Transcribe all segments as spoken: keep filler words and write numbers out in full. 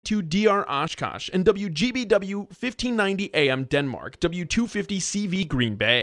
two D R Oshkosh, and W G B W fifteen ninety A M Denmark, W two fifty C V Green Bay.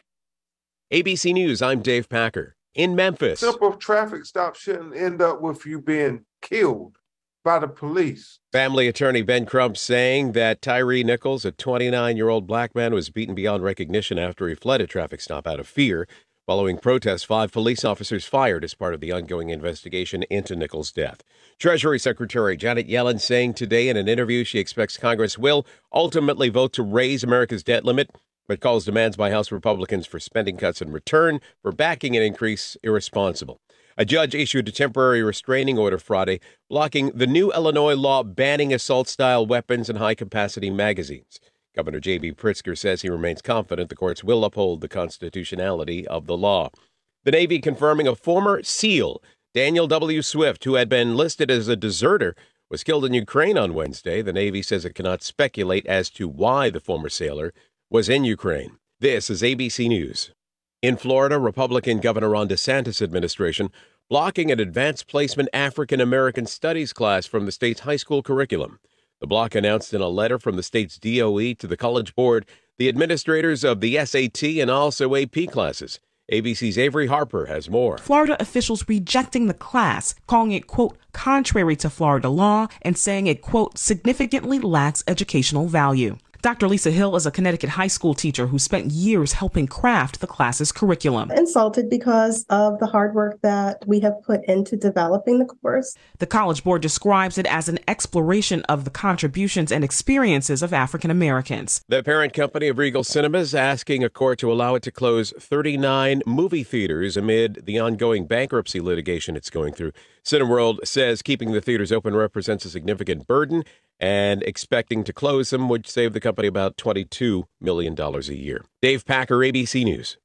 A B C News, I'm Dave Packer. In Memphis. Simple traffic stop shouldn't end up with you being killed by the police. Family attorney Ben Crump saying that Tyree Nichols, a twenty-nine-year-old black man, was beaten beyond recognition after he fled a traffic stop out of fear. Following protests, five police officers fired as part of the ongoing investigation into Nichols' death. Treasury Secretary Janet Yellen saying today in an interview she expects Congress will ultimately vote to raise America's debt limit, but calls demands by House Republicans for spending cuts in return for backing an increase irresponsible. A judge issued a temporary restraining order Friday, blocking the new Illinois law banning assault-style weapons and high-capacity magazines. Governor J B Pritzker says he remains confident the courts will uphold the constitutionality of the law. The Navy confirming a former SEAL, Daniel W. Swift, who had been listed as a deserter, was killed in Ukraine on Wednesday. The Navy says it cannot speculate as to why the former sailor was in Ukraine. This is A B C News. In Florida, Republican Governor Ron DeSantis' administration blocking an advanced placement African American studies class from the state's high school curriculum. The block announced in a letter from the state's D O E to the College Board the administrators of the S A T and also A P classes. A B C's Avery Harper has more. Florida officials rejecting the class, calling it, quote, contrary to Florida law, and saying it, quote, significantly lacks educational value. Doctor Lisa Hill is a Connecticut high school teacher who spent years helping craft the class's curriculum. Insulted because of the hard work that we have put into developing the course. The College Board describes it as an exploration of the contributions and experiences of African Americans. The parent company of Regal Cinemas asking a court to allow it to close thirty-nine movie theaters amid the ongoing bankruptcy litigation it's going through. Cineworld says keeping the theaters open represents a significant burden and expecting to close them would save the company about twenty-two million dollars a year. Dave Packer, A B C News.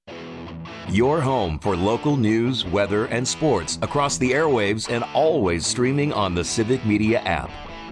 Your home for local news, weather, and sports across the airwaves and always streaming on the Civic Media app.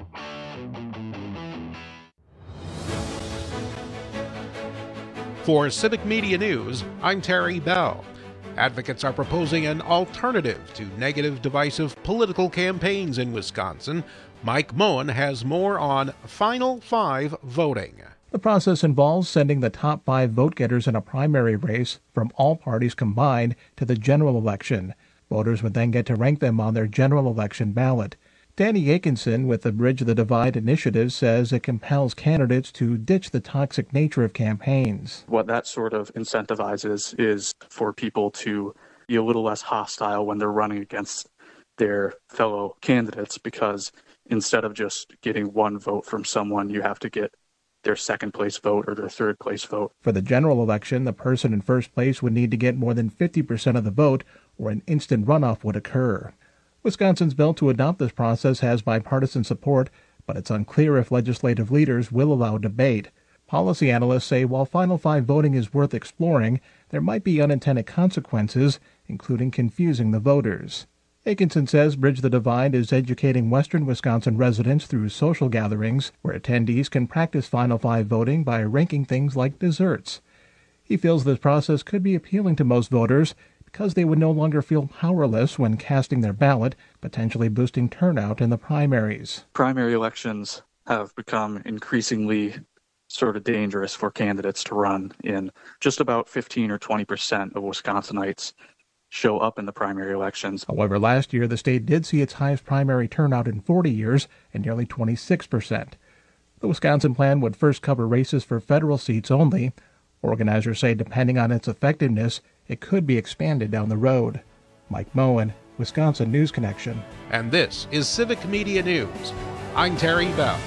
For Civic Media News, I'm Terry Bell. Advocates are proposing an alternative to negative, divisive political campaigns in Wisconsin. Mike Moen has more on Final Five voting. The process involves sending the top five vote-getters in a primary race from all parties combined to the general election. Voters would then get to rank them on their general election ballot. Danny Atkinson with the Bridge the Divide initiative says it compels candidates to ditch the toxic nature of campaigns. What that sort of incentivizes is for people to be a little less hostile when they're running against their fellow candidates, because instead of just getting one vote from someone, you have to get their second place vote or their third place vote. For the general election, the person in first place would need to get more than fifty percent of the vote, or an instant runoff would occur. Wisconsin's bill to adopt this process has bipartisan support, but it's unclear if legislative leaders will allow debate. Policy analysts say while Final Five voting is worth exploring, there might be unintended consequences, including confusing the voters. Atkinson says Bridge the Divide is educating western Wisconsin residents through social gatherings where attendees can practice Final Five voting by ranking things like desserts. He feels this process could be appealing to most voters because they would no longer feel powerless when casting their ballot, potentially boosting turnout in the primaries. Primary elections have become increasingly sort of dangerous for candidates to run in. Just about fifteen or twenty percent of Wisconsinites show up in the primary elections. However, last year the state did see its highest primary turnout in forty years at nearly twenty-six percent. The Wisconsin plan would first cover races for federal seats only. Organizers say depending on its effectiveness, it could be expanded down the road. Mike Moen, Wisconsin News Connection. And this is Civic Media News. I'm Terry Bell.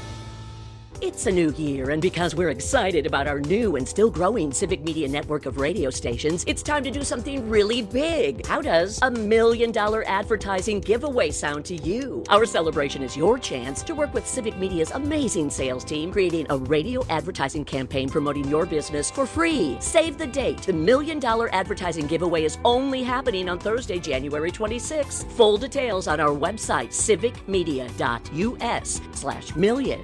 It's a new year, and because we're excited about our new and still growing Civic Media network of radio stations, it's time to do something really big. How does a million dollar advertising giveaway sound to you? Our celebration is your chance to work with Civic Media's amazing sales team, creating a radio advertising campaign promoting your business for free. Save the date. The million dollar advertising giveaway is only happening on Thursday, January twenty-sixth. Full details on our website, civicmedia.us slash million.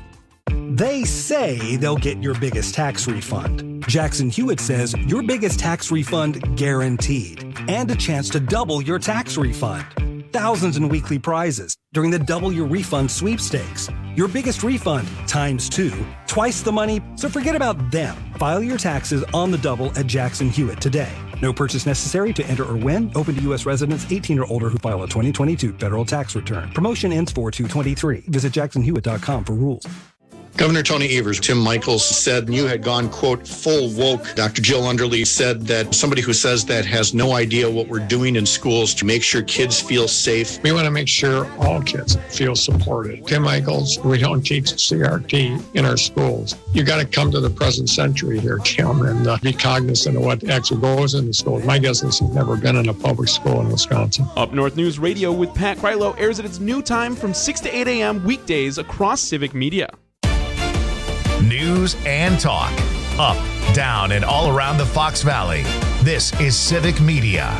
They say they'll get your biggest tax refund. Jackson Hewitt says your biggest tax refund guaranteed, and a chance to double your tax refund. thousands in weekly prizes during the Double Your Refund sweepstakes. Your biggest refund times two, twice the money, so forget about them. File your taxes on the double at Jackson Hewitt today. No purchase necessary to enter or win. Open to U S residents eighteen or older who file a twenty twenty-two federal tax return. Promotion ends four two twenty-three. Visit jackson hewitt dot com for rules. Governor Tony Evers, Tim Michaels said you had gone, quote, full woke. Doctor Jill Underly said that somebody who says that has no idea what we're doing in schools to make sure kids feel safe. We want to make sure all kids feel supported. Tim Michaels, we don't teach C R T in our schools. You got to come to the present century here, Tim, and uh, be cognizant of what actually goes in the schools. My guess is he's never been in a public school in Wisconsin. Up North News Radio with Pat Krylo airs at its new time from six to eight a.m. weekdays across Civic Media. News and talk. Up, down, and all around the Fox Valley. This is Civic Media.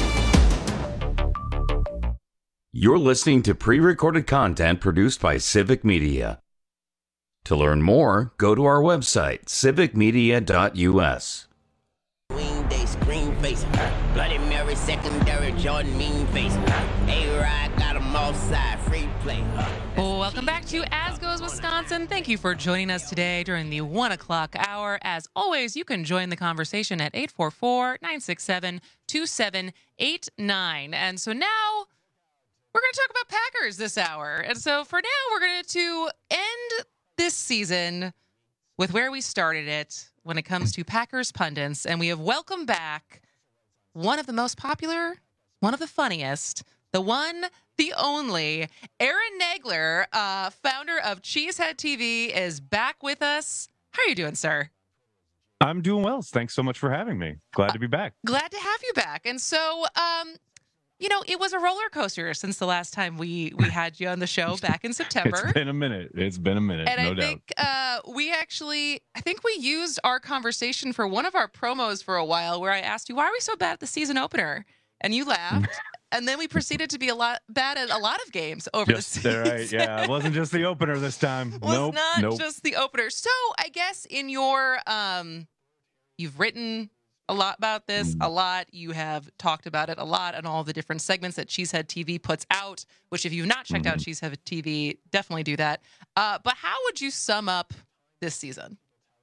You're listening to pre-recorded content produced by Civic Media. To learn more, go to our website, civic media dot u s. They scream face, Bloody Mary secondary, Jordan mean face, A-Rod got them offside, free play. Welcome back to As Goes Wisconsin. Thank you for joining us today during the one o'clock hour. As always, you can join the conversation at eight four four, nine six seven, two seven eight nine. And so now we're going to talk about Packers this hour. And so for now, we're going to end this season with where we started it when it comes to Packers pundits. And we have welcomed back one of the most popular, one of the funniest, the one, the only, Aaron Nagler, uh, founder of Cheesehead T V, is back with us. How are you doing, sir? I'm doing well. Thanks so much for having me. Glad to be back. Uh, glad to have you back. And so, um, you know, it was a roller coaster since the last time we, we had you on the show back in September. It's been a minute. It's been a minute, and no I doubt. think uh, we actually, I think we used our conversation for one of our promos for a while where I asked you, why are we so bad at the season opener? And you laughed. And then we proceeded to be a lot bad at a lot of games over just, the season. Right, yeah, it wasn't just the opener this time. It was nope, not nope. just the opener. So I guess in your, um, you've written a lot about this, a lot. You have talked about it a lot on all the different segments that Cheesehead T V puts out, which if you've not checked mm-hmm. out Cheesehead T V, definitely do that. Uh, but how would you sum up this season?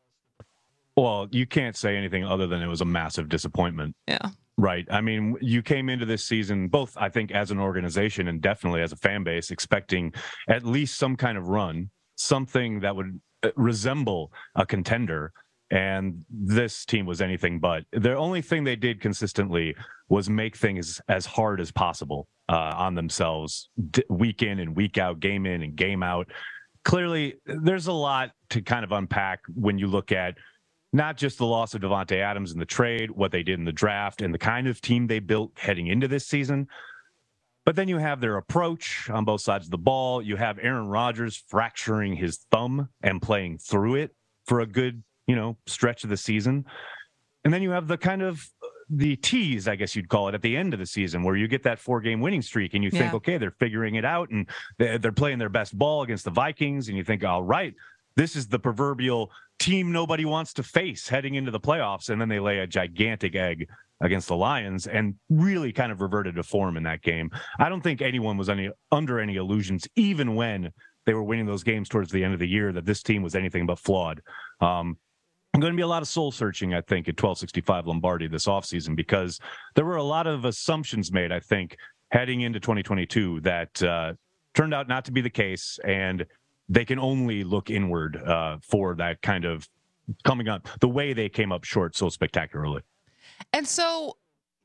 Well, you can't say anything other than it was a massive disappointment. Yeah. Right. I mean, you came into this season, both, I think, as an organization and definitely as a fan base, expecting at least some kind of run, something that would resemble a contender. And this team was anything but. The only thing they did consistently was make things as hard as possible uh, on themselves, d- week in and week out, game in and game out. Clearly, there's a lot to kind of unpack when you look at not just the loss of Davante Adams in the trade, what they did in the draft, and the kind of team they built heading into this season. But then you have their approach on both sides of the ball. You have Aaron Rodgers fracturing his thumb and playing through it for a good, you know, stretch of the season. And then you have the kind of the tease, I guess you'd call it, at the end of the season where you get that four-game winning streak and you think, yeah. okay, they're figuring it out and they're playing their best ball against the Vikings. And you think, all right, this is the proverbial team nobody wants to face heading into the playoffs. And then they lay a gigantic egg against the Lions and really kind of reverted to form in that game. I don't think anyone was any under any illusions, even when they were winning those games towards the end of the year, that this team was anything but flawed. Um, going to be a lot of soul searching, I think, at twelve sixty-five Lombardi this offseason, because there were a lot of assumptions made, I think, heading into twenty twenty-two that uh, turned out not to be the case. And they can only look inward uh, for that kind of coming up, the way they came up short so spectacularly. And so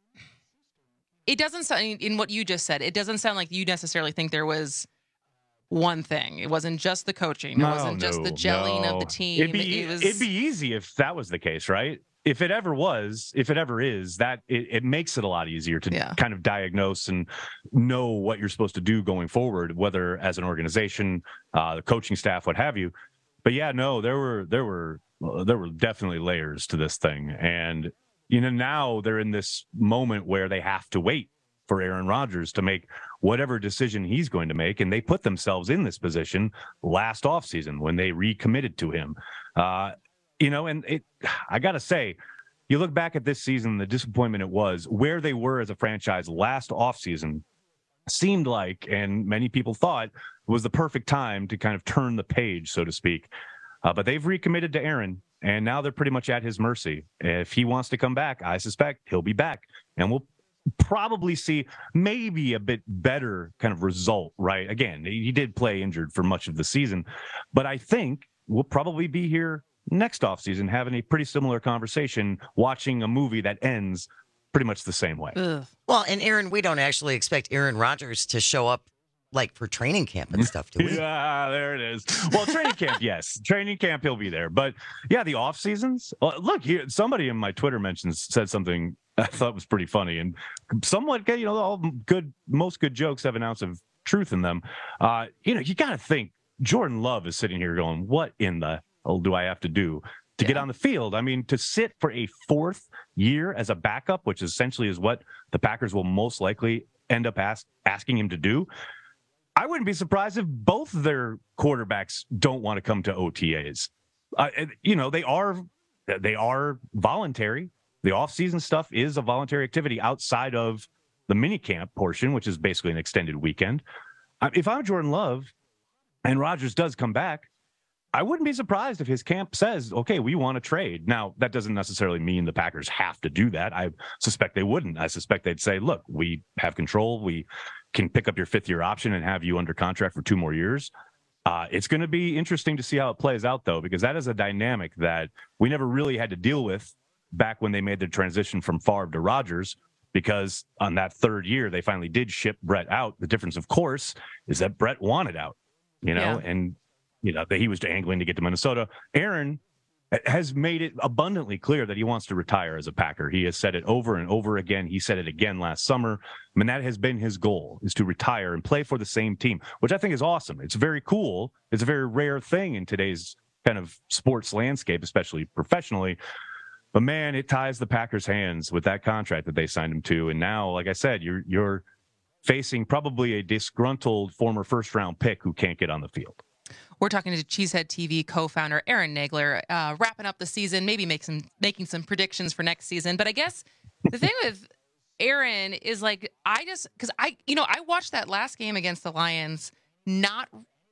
it doesn't sound, in what you just said, it doesn't sound like you necessarily think there was one thing. It wasn't just the coaching. It no, wasn't no, just the gelling no. of the team. It'd be, it was... it'd be easy if that was the case, right? If it ever was, if it ever is, that it, it makes it a lot easier to yeah. kind of diagnose and know what you're supposed to do going forward, whether as an organization, uh, the coaching staff, what have you. But yeah, no, there were there were uh, there were definitely layers to this thing, and you know now they're in this moment where they have to wait for Aaron Rodgers to make whatever decision he's going to make, and they put themselves in this position last offseason when they recommitted to him. Uh, You know, and it, I got to say, you look back at this season, the disappointment it was, where they were as a franchise last offseason, seemed like, and many people thought, was the perfect time to kind of turn the page, so to speak. Uh, but they've recommitted to Aaron, and now they're pretty much at his mercy. If he wants to come back, I suspect he'll be back, and we'll probably see maybe a bit better kind of result, right? Again, he did play injured for much of the season, but I think we'll probably be here next offseason having a pretty similar conversation, watching a movie that ends pretty much the same way. Ugh. Well, and Aaron, we don't actually expect Aaron Rodgers to show up like for training camp and stuff, do we? Yeah, there it is. Well, training camp, yes. Training camp, he'll be there. But yeah, the off seasons. Well, look here, somebody in my Twitter mentions said something I thought was pretty funny and somewhat, you know, all good, most good jokes have an ounce of truth in them. Uh, you know, you got to think Jordan Love is sitting here going, what in the hell do I have to do to yeah. get on the field? I mean, to sit for a fourth year as a backup, which essentially is what the Packers will most likely end up ask, asking him to do. I wouldn't be surprised if both their quarterbacks don't want to come to O T As. Uh, you know, they are they are voluntary. The offseason stuff is a voluntary activity outside of the minicamp portion, which is basically an extended weekend. If I'm Jordan Love and Rodgers does come back, I wouldn't be surprised if his camp says, okay, we want to trade. Now, that doesn't necessarily mean the Packers have to do that. I suspect they wouldn't. I suspect they'd say, look, we have control. We can pick up your fifth year option and have you under contract for two more years. Uh, it's going to be interesting to see how it plays out, though, because that is a dynamic that we never really had to deal with back when they made the transition from Favre to Rodgers, because on that third year, they finally did ship Brett out. The difference, of course, is that Brett wanted out, you know, yeah. and, you know, that he was angling to get to Minnesota. Aaron has made it abundantly clear that he wants to retire as a Packer. He has said it over and over again. He said it again last summer. I mean, that has been his goal, is to retire and play for the same team, which I think is awesome. It's very cool. It's a very rare thing in today's kind of sports landscape, especially professionally. But man, it ties the Packers' hands with that contract that they signed him to. And now, like I said, you're you're facing probably a disgruntled former first-round pick who can't get on the field. We're talking to Cheesehead T V co-founder Aaron Nagler, uh, wrapping up the season, maybe make some making some predictions for next season. But I guess the thing with Aaron is like, I just because I you know I watched that last game against the Lions, not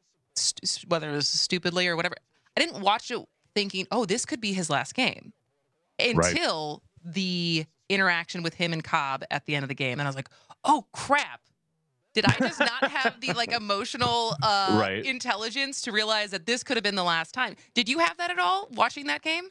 st- whether it was stupidly or whatever. I didn't watch it thinking, oh, this could be his last game until right. the interaction with him and Cobb at the end of the game, and I was like, oh crap. Did I just not have the like emotional uh, right. intelligence to realize that this could have been the last time? Did you have that at all watching that game?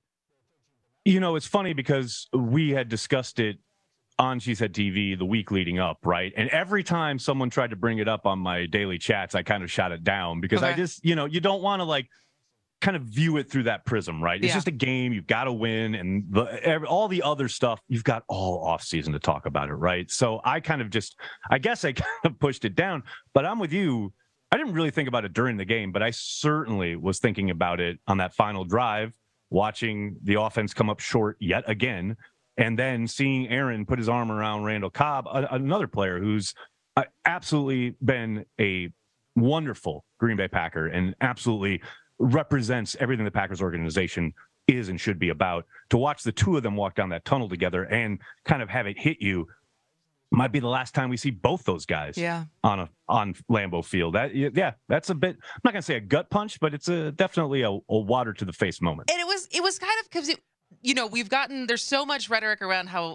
You know, it's funny because we had discussed it on Cheesehead T V the week leading up, right? And every time someone tried to bring it up on my daily chats, I kind of shot it down because okay. I just, you know, you don't want to like kind of view it through that prism, right? It's yeah. just a game. You've got to win. And the, every, all the other stuff, you've got all off season to talk about it, right? So I kind of just, I guess I kind of pushed it down, but I'm with you. I didn't really think about it during the game, but I certainly was thinking about it on that final drive, watching the offense come up short yet again, and then seeing Aaron put his arm around Randall Cobb, a, another player who's uh, absolutely been a wonderful Green Bay Packer and absolutely represents everything the Packers organization is and should be about. To watch the two of them walk down that tunnel together and kind of have it hit you might be the last time we see both those guys yeah. on a on Lambeau Field. That yeah, that's a bit, I'm not gonna say a gut punch, but it's a definitely a, a water to the face moment. And it was it was kind of because you know we've gotten there's so much rhetoric around how,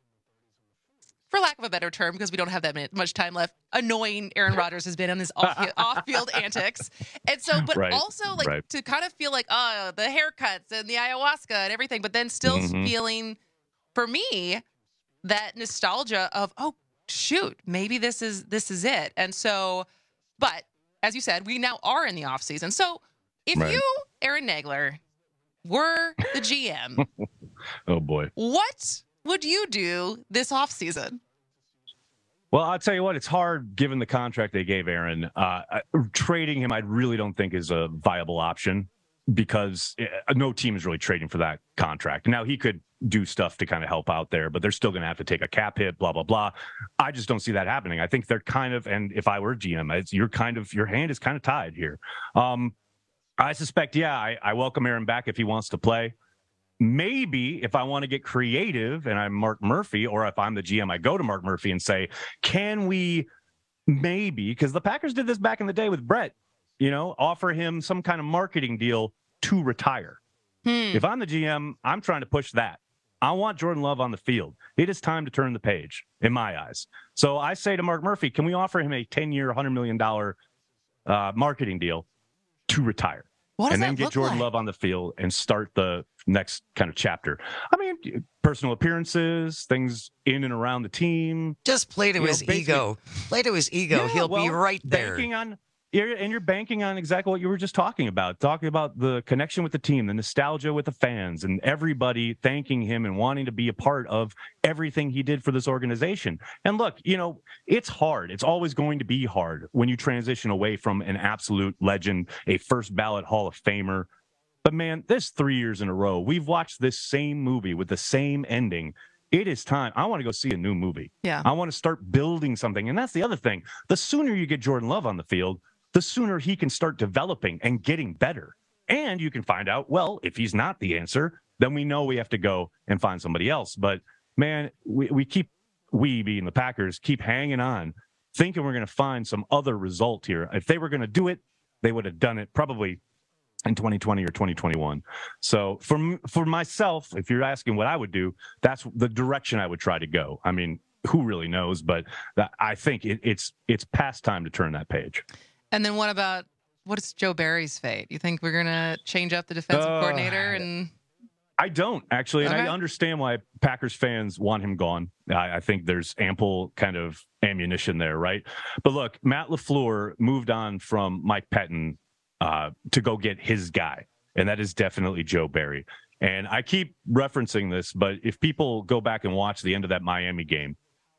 for lack of a better term, because we don't have that much time left, annoying Aaron Rodgers has been on his off, off-field antics. And so, but right, also like right. to kind of feel like, oh, the haircuts and the ayahuasca and everything, but then still mm-hmm. feeling, for me, that nostalgia of, oh, shoot, maybe this is this is it. And so, but as you said, we now are in the offseason. So if right. you, Aaron Nagler, were the G M, oh boy, what would you do this offseason? Well, I'll tell you what, it's hard given the contract they gave Aaron. Uh, trading him, I really don't think is a viable option because no team is really trading for that contract. Now, he could do stuff to kind of help out there, but they're still going to have to take a cap hit, blah, blah, blah. I just don't see that happening. I think they're kind of, and if I were G M, it's, you're kind of, your hand is kind of tied here. Um, I suspect, yeah, I, I welcome Aaron back if he wants to play. Maybe if I want to get creative and I'm Mark Murphy, or if I'm the G M, I go to Mark Murphy and say, can we maybe, because the Packers did this back in the day with Brett, you know, offer him some kind of marketing deal to retire. Hmm. If I'm the G M, I'm trying to push that. I want Jordan Love on the field. It is time to turn the page, in my eyes. So I say to Mark Murphy, can we offer him a ten-year, one hundred million dollars uh, marketing deal to retire? What and does then that get look Jordan like? Love on the field and start the next kind of chapter. I mean, personal appearances, things in and around the team. Just play to You know, his basically- ego. Play to his ego. Yeah, He'll be well, right there. Banking on, you're, and you're banking on exactly what you were just talking about, talking about the connection with the team, the nostalgia with the fans, and everybody thanking him and wanting to be a part of everything he did for this organization. And look, you know, it's hard. It's always going to be hard when you transition away from an absolute legend, a first ballot Hall of Famer. But man, this three years in a row, we've watched this same movie with the same ending. It is time. I want to go see a new movie. Yeah. I want to start building something. And that's the other thing. The sooner you get Jordan Love on the field, the sooner he can start developing and getting better. And you can find out, well, if he's not the answer, then we know we have to go and find somebody else. But man, we, we keep, we being the Packers, keep hanging on, thinking we're going to find some other result here. If they were going to do it, they would have done it probably in twenty twenty or twenty twenty-one. So for m- for myself, if you're asking what I would do, that's the direction I would try to go. I mean, who really knows? But that, I think it, it's it's past time to turn that page. And then what about, what is Joe Barry's fate? You think we're going to change up the defensive Uh, coordinator? And I don't actually, and Okay. I understand why Packers fans want him gone. I, I think there's ample kind of ammunition there, right? But look, Matt LaFleur moved on from Mike Pettin uh, to go get his guy, and that is definitely Joe Barry. And I keep referencing this, but if people go back and watch the end of that Miami game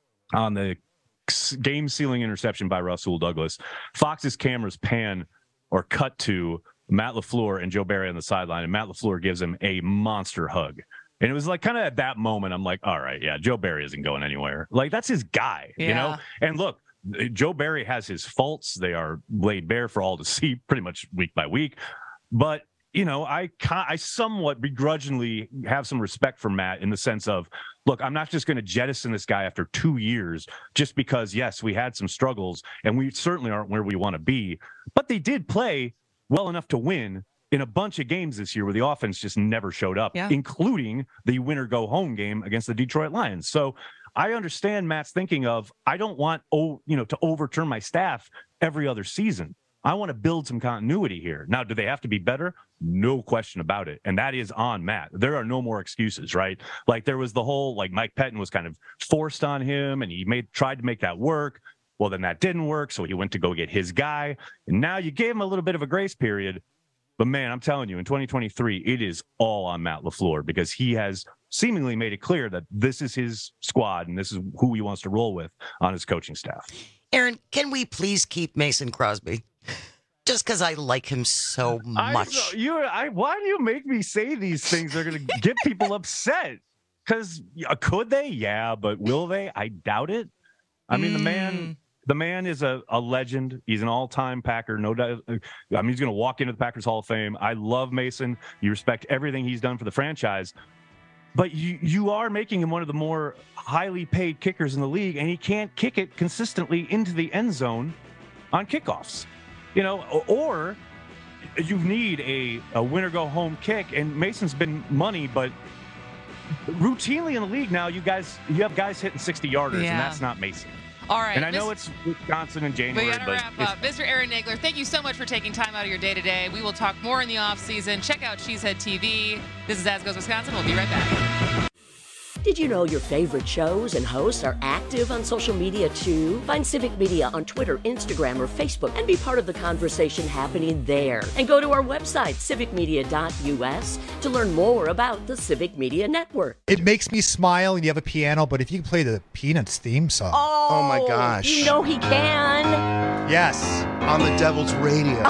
on the game-sealing interception by Rasul Douglas, Fox's cameras pan or cut to Matt LaFleur and Joe Barry on the sideline, and Matt LaFleur gives him a monster hug. And it was like kind of at that moment, I'm like, all right, yeah, Joe Barry isn't going anywhere. Like, that's his guy, you know? Yeah. And look, Joe Barry has his faults. They are laid bare for all to see pretty much week by week. But, you know, I I somewhat begrudgingly have some respect for Matt in the sense of, look, I'm not just going to jettison this guy after two years just because, yes, we had some struggles and we certainly aren't where we want to be. But they did play well enough to win in a bunch of games this year where the offense just never showed up, Yeah. including the winner go home game against the Detroit Lions. So I understand Matt's thinking of, I don't want, oh, you know, to overturn my staff every other season. I want to build some continuity here. Now, do they have to be better? No question about it. And that is on Matt. There are no more excuses, right? Like there was the whole, like Mike Pettin was kind of forced on him and he made tried to make that work. Well, then that didn't work. So he went to go get his guy. And now you gave him a little bit of a grace period. But man, I'm telling you, in twenty twenty-three, it is all on Matt LaFleur because he has seemingly made it clear that this is his squad and this is who he wants to roll with on his coaching staff. Aaron, can we please keep Mason Crosby? Just because I like him so much. I, you, I, why do you make me say these things? They're going to get people upset. Because uh, could they? Yeah, but will they? I doubt it. I mean, mm. the man, the man is a, a legend. He's an all-time Packer. No doubt. I mean, he's going to walk into the Packers Hall of Fame. I love Mason. You respect everything he's done for the franchise. But you, you are making him one of the more highly paid kickers in the league, and he can't kick it consistently into the end zone on kickoffs. You know, or you need a, a winner-go-home kick, and Mason's been money, but routinely in the league now, you guys, you have guys hitting sixty-yarders, Yeah. and that's not Mason. all right. And I know Miss- it's Wisconsin in January, We got to but wrap it's- up. Mister Aaron Nagler, thank you so much for taking time out of your day today. We will talk more in the offseason. Check out Cheesehead T V. This is As Goes Wisconsin. We'll be right back. Did you know your favorite shows and hosts are active on social media too? Find Civic Media on Twitter, Instagram, or Facebook and be part of the conversation happening there. And go to our website, civic media dot U S, to learn more about the Civic Media Network. It makes me smile and you have a piano, but if you can play the Peanuts theme song. Oh, my gosh. You know he can. Yes. On the Devil's Radio.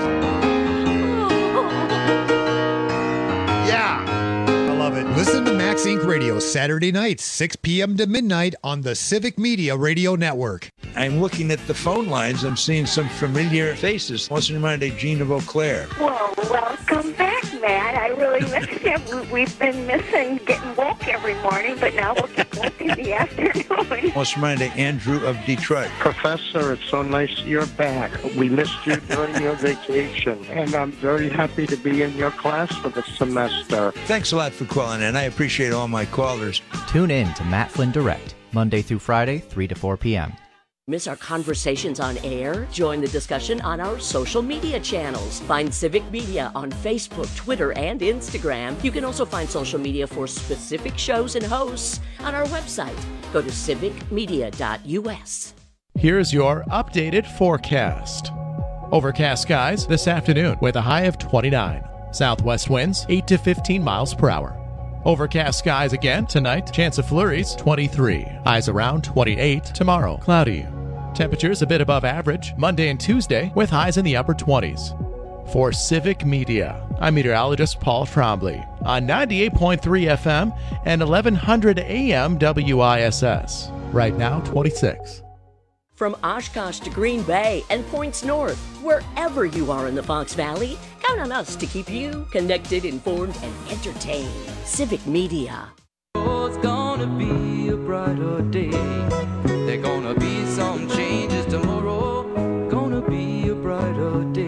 Yeah. I love it. Listen to Matt Max Incorporated. Radio, Saturday nights, six p.m. to midnight on the Civic Media Radio Network. I'm looking at the phone lines. I'm seeing some familiar faces. What's reminded Gene of Eau Claire? Well, welcome back, Matt. I really missed you. We've been missing getting woke every morning, but now we'll get woke in the afternoon. What's reminded Andrew of Detroit? Professor, it's so nice you're back. We missed you during your vacation, and I'm very happy to be in your class for the semester. Thanks a lot for calling in. I appreciate all my callers. Tune in to Matt Flynn Direct, Monday through Friday, three to four p.m. Miss our conversations on air? Join the discussion on our social media channels. Find Civic Media on Facebook, Twitter, and Instagram. You can also find social media for specific shows and hosts on our website. Go to civic media dot u s. Here's your updated forecast. Overcast skies this afternoon with a high of twenty-nine. Southwest winds eight to fifteen miles per hour. Overcast skies again tonight. Chance of flurries twenty-three. Highs around twenty-eight. Tomorrow cloudy. Temperatures a bit above average Monday and Tuesday with highs in the upper twenties. For Civic Media, I'm meteorologist Paul Trombley on ninety-eight point three F M and eleven hundred A M W I S S. Right now twenty-six. From Oshkosh to Green Bay and points north, wherever you are in the Fox Valley, count on us to keep you connected, informed, and entertained. Civic Media. Oh, it's gonna be a brighter day. There gonna be some changes tomorrow. Gonna be a brighter day.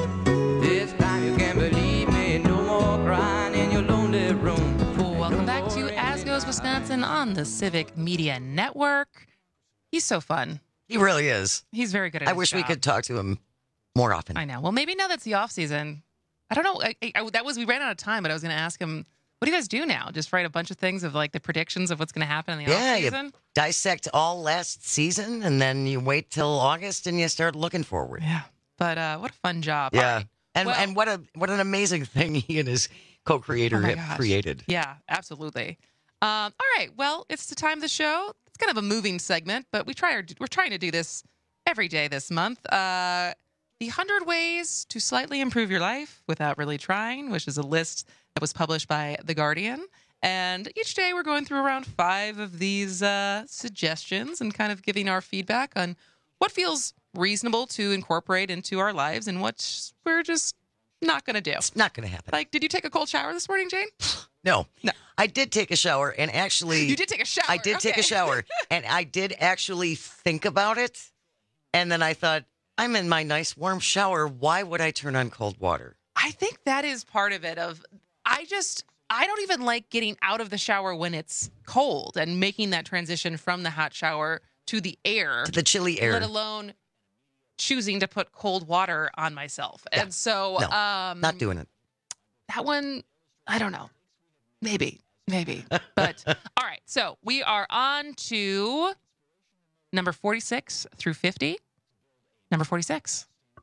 This time you can believe me. No more crying in your lonely room. Welcome back to As Goes Wisconsin on the Civic Media Network. He's so fun. He really is. He's very good at I his wish we job. could talk to him more often. I know. Well, maybe now that's the off season. I don't know. I, I, that was we ran out of time, but I was going to ask him, what do you guys do now? Just write a bunch of things of like the predictions of what's going to happen in the Yeah, off you season? dissect all last season, and then you wait till August and you start looking forward. Yeah. But uh, what a fun job. Yeah. All right. And Well- and what a what an amazing thing he and his co-creator Oh my have gosh. created. Yeah, absolutely. Um, all right. Well, it's the time of the show. It's kind of a moving segment, but we try. Our, we're trying to do this every day this month. Uh, the one hundred Ways to Slightly Improve Your Life Without Really Trying, which is a list that was published by The Guardian. And each day we're going through around five of these uh, suggestions and kind of giving our feedback on what feels reasonable to incorporate into our lives and what we're just not going to do. It's not going to happen. Like, did you take a cold shower this morning, Jane? No. No. I did take a shower, and actually... You did take a shower. I did take a Okay. shower, and I did actually think about it, and then I thought, I'm in my nice warm shower. Why would I turn on cold water? I think that is part of it. Of I just I don't even like getting out of the shower when it's cold and making that transition from the hot shower to the air, To the chilly air. let alone choosing to put cold water on myself. And so, No, um, not doing it. that one, I don't know. Maybe, maybe. But all right. So we are on to number forty-six through fifty. Number forty-six.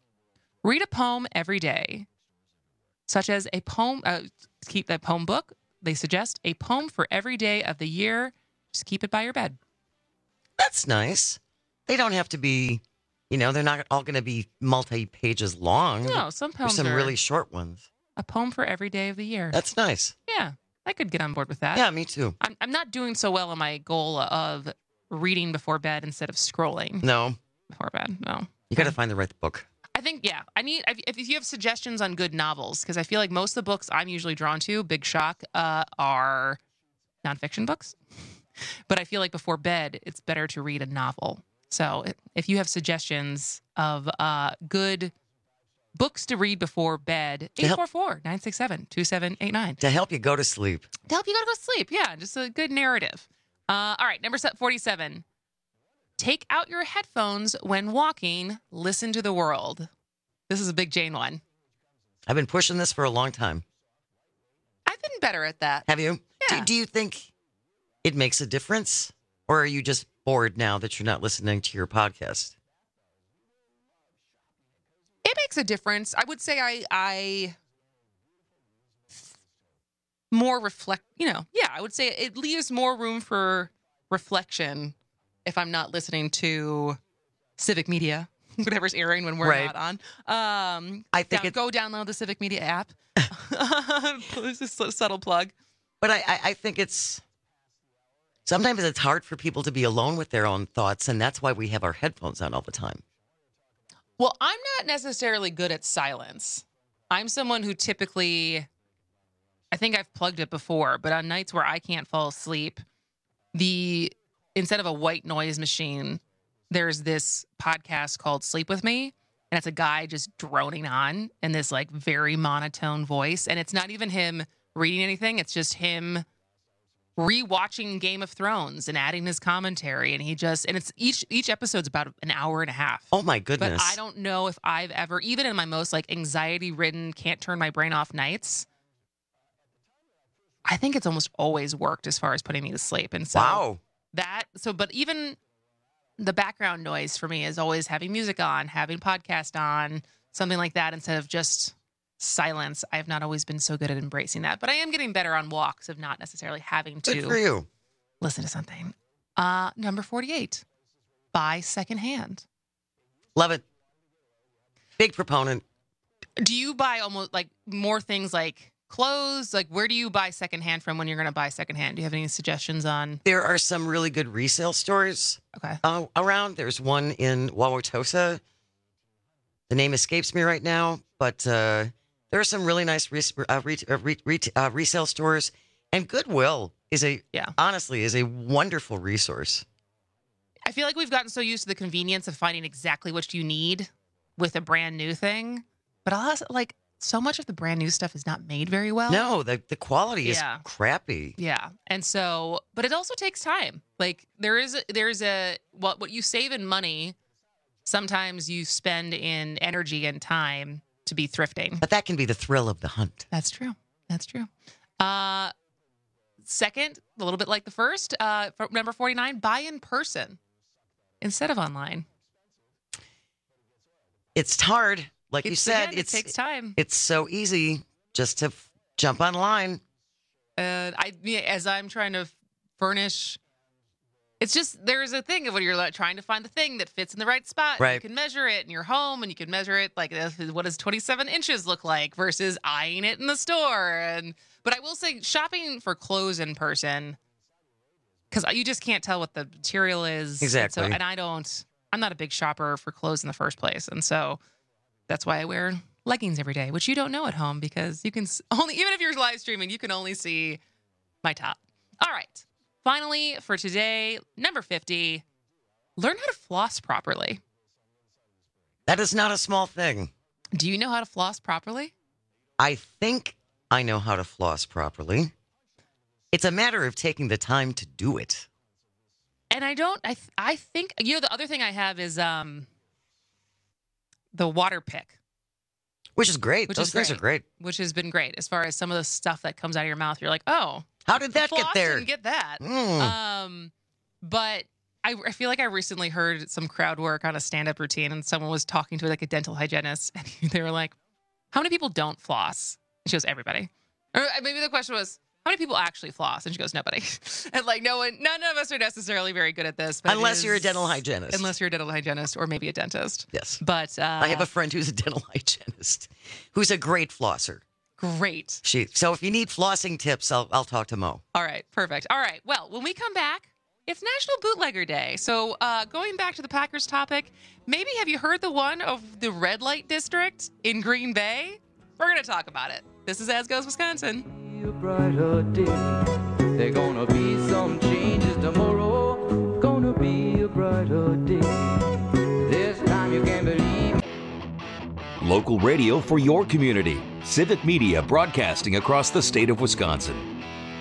Read a poem every day, such as a poem. Uh, keep that poem book. They suggest a poem for every day of the year. Just keep it by your bed. That's nice. They don't have to be, you know, they're not all going to be multi-pages long. No, some There's poems some are really short ones. a poem for every day of the year. That's nice. Yeah, I could get on board with that. Yeah, me too. I'm, I'm not doing so well on my goal of reading before bed instead of scrolling No, before bed. No. you got to find the right book. I think, yeah, I need, if if you have suggestions on good novels, because I feel like most of the books I'm usually drawn to, big shock, uh, are nonfiction books. But I feel like before bed, it's better to read a novel. So if- if you have suggestions of uh, good books to read before bed, eight four four, nine six seven, two seven eight nine. To help you go to sleep. To help you go to go sleep. Yeah, just a good narrative. Uh, all right, number forty-seven. Take out your headphones when walking. Listen to the world. This is a big Jane one. I've been pushing this for a long time. I've been better at that. Have you? Yeah. Do, do you think it makes a difference? Or are you just bored now that you're not listening to your podcast? It makes a difference. I would say I, I more reflect, you know, yeah, I would say it leaves more room for reflection if I'm not listening to Civic Media, whatever's airing when we're Right. not on. Um, I think down- it- go download the Civic Media app. This is a subtle plug. But I, I, I think it's sometimes it's hard for people to be alone with their own thoughts, and that's why we have our headphones on all the time. Well, I'm not necessarily good at silence. I'm someone who typically, I think I've plugged it before, but on nights where I can't fall asleep, the instead of a white noise machine, there's this podcast called Sleep With Me, and it's a guy just droning on in this like very monotone voice, and it's not even him reading anything, it's just him rewatching Game of Thrones and adding his commentary, and he just and it's each each episode's about an hour and a half. Oh my goodness. But I don't know if I've ever, even in my most like anxiety ridden, can't turn my brain off nights, I think it's almost always worked as far as putting me to sleep. And so wow. that so but even the background noise for me is always having music on, having podcast on, something like that, instead of just silence. I have not always been so good at embracing that, but I am getting better on walks of not necessarily having to Good for you. listen to something. Uh, number forty-eight, buy secondhand. Love it. Big proponent. Do you buy almost like more things like clothes? Like, where do you buy secondhand from when you're going to buy secondhand? Do you have any suggestions on? There are some really good resale stores okay. uh, around. There's one in Wauwatosa. The name escapes me right now, but uh, there are some really nice res- uh, re- uh, re- re- uh, resale stores. And Goodwill is a, yeah. honestly, is a wonderful resource. I feel like we've gotten so used to the convenience of finding exactly what you need with a brand new thing. But I'll ask, like, so much of the brand new stuff is not made very well. No, the, the quality is Yeah. crappy. Yeah. And so, but it also takes time. Like there is, there's a, what, what you save in money, sometimes you spend in energy and time to be thrifting. But that can be the thrill of the hunt. That's true. That's true. Uh, second, a little bit like the first, uh, for number forty-nine, buy in person instead of online. It's hard. Like It's- you said, again, it it's, takes time. It's so easy just to f- jump online. And I, yeah, as I'm trying to furnish, it's just, there's a thing of when you're like trying to find the thing that fits in the right spot. Right. You can measure it in your home, and you can measure it like, uh, what does twenty-seven inches look like versus eyeing it in the store. And, but I will say shopping for clothes in person, because you just can't tell what the material is. Exactly. And, so, and I don't, I'm not a big shopper for clothes in the first place. And so that's why I wear leggings every day, which you don't know at home because you can s- only, even if you're live streaming, you can only see my top. All right. Finally, for today, number fifty, learn how to floss properly. That is not a small thing. Do you know how to floss properly? I think I know how to floss properly. It's a matter of taking the time to do it. And I don't, I, th- I think, you know, the other thing I have is um, the water pick. Which is great. Which Those is things great. are great. Which has been great as far as some of the stuff that comes out of your mouth. You're like, oh, how did that get floss there? Didn't get that. Mm. Um, but I, I feel like I recently heard some crowd work on a stand-up routine, and someone was talking to like a dental hygienist, and they were like, "How many people don't floss?" And she goes, "Everybody." Or maybe the question was, "How many people actually floss?" And she goes, "Nobody." And like, no one, none of us are necessarily very good at this, but it Unless is- you're a dental hygienist. Unless you're a dental hygienist, or maybe a dentist. Yes. But uh, I have a friend who's a dental hygienist, who's a great flosser. Great. She. So if you need flossing tips, I'll I'll talk to Mo. All right, perfect. All right, well, when we come back, it's National Bootlegger Day. So uh, going back to the Packers topic, maybe have you heard the one of the red light district in Green Bay? We're going to talk about it. This is As Goes Wisconsin. A brighter day. There gonna be some changes tomorrow. Gonna be a brighter day. This time you can believe. Local radio for your community. Civic Media broadcasting across the state of Wisconsin.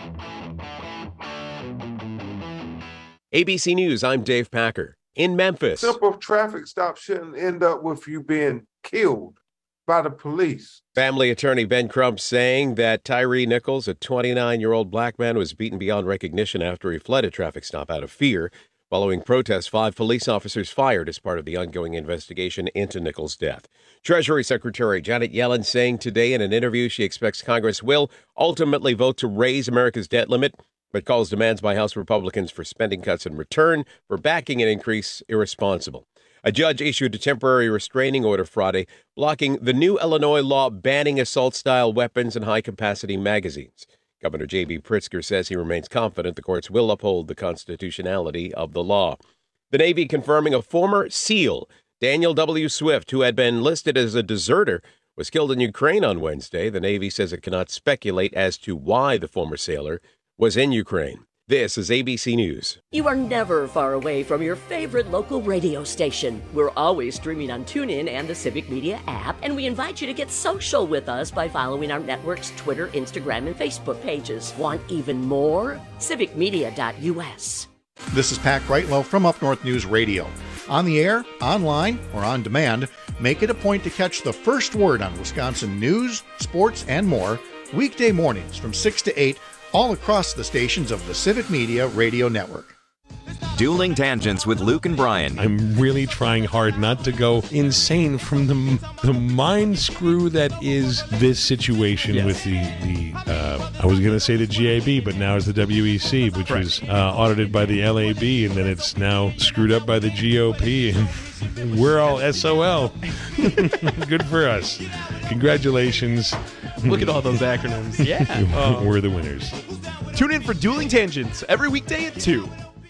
A B C News, I'm Dave Packer. In Memphis, Simple traffic stop shouldn't end up with you being killed by the police. family attorney Ben Crump saying that Tyree Nichols, a twenty-nine-year-old black man, was beaten beyond recognition after he fled a traffic stop out of fear. Following protests, five police officers fired as part of the ongoing investigation into Nichols' death. Treasury Secretary Janet Yellen saying today in an interview she expects Congress will ultimately vote to raise America's debt limit, but calls demands by House Republicans for spending cuts in return for backing an increase irresponsible. A judge issued a temporary restraining order Friday, blocking the new Illinois law banning assault-style weapons and high-capacity magazines. Governor J B. Pritzker says he remains confident the courts will uphold the constitutionality of the law. The Navy confirming a former SEAL, Daniel W. Swift, who had been listed as a deserter, was killed in Ukraine on Wednesday. The Navy says it cannot speculate as to why the former sailor was in Ukraine. This is A B C News. You are never far away from your favorite local radio station. We're always streaming on TuneIn and the Civic Media app, and we invite you to get social with us by following our network's Twitter, Instagram, and Facebook pages. Want even more? civic media dot U S. This is Pat Greitlow from Up North News Radio. On the air, online, or on demand, make it a point to catch the first word on Wisconsin news, sports, and more weekday mornings from six to eight all across the stations of the Civic Media Radio Network. Dueling Tangents with Luke and Brian. I'm really trying hard not to go insane from the the mind screw that is this situation yes. with the, the uh, I was going to say the G A B, but now it's the W E C, which right. was uh, audited by the L A B, and then it's now screwed up by the G O P, and we're all S O L. Good for us. Congratulations. Look at all those acronyms. Yeah. Um, we're the winners. Tune in for Dueling Tangents every weekday at two.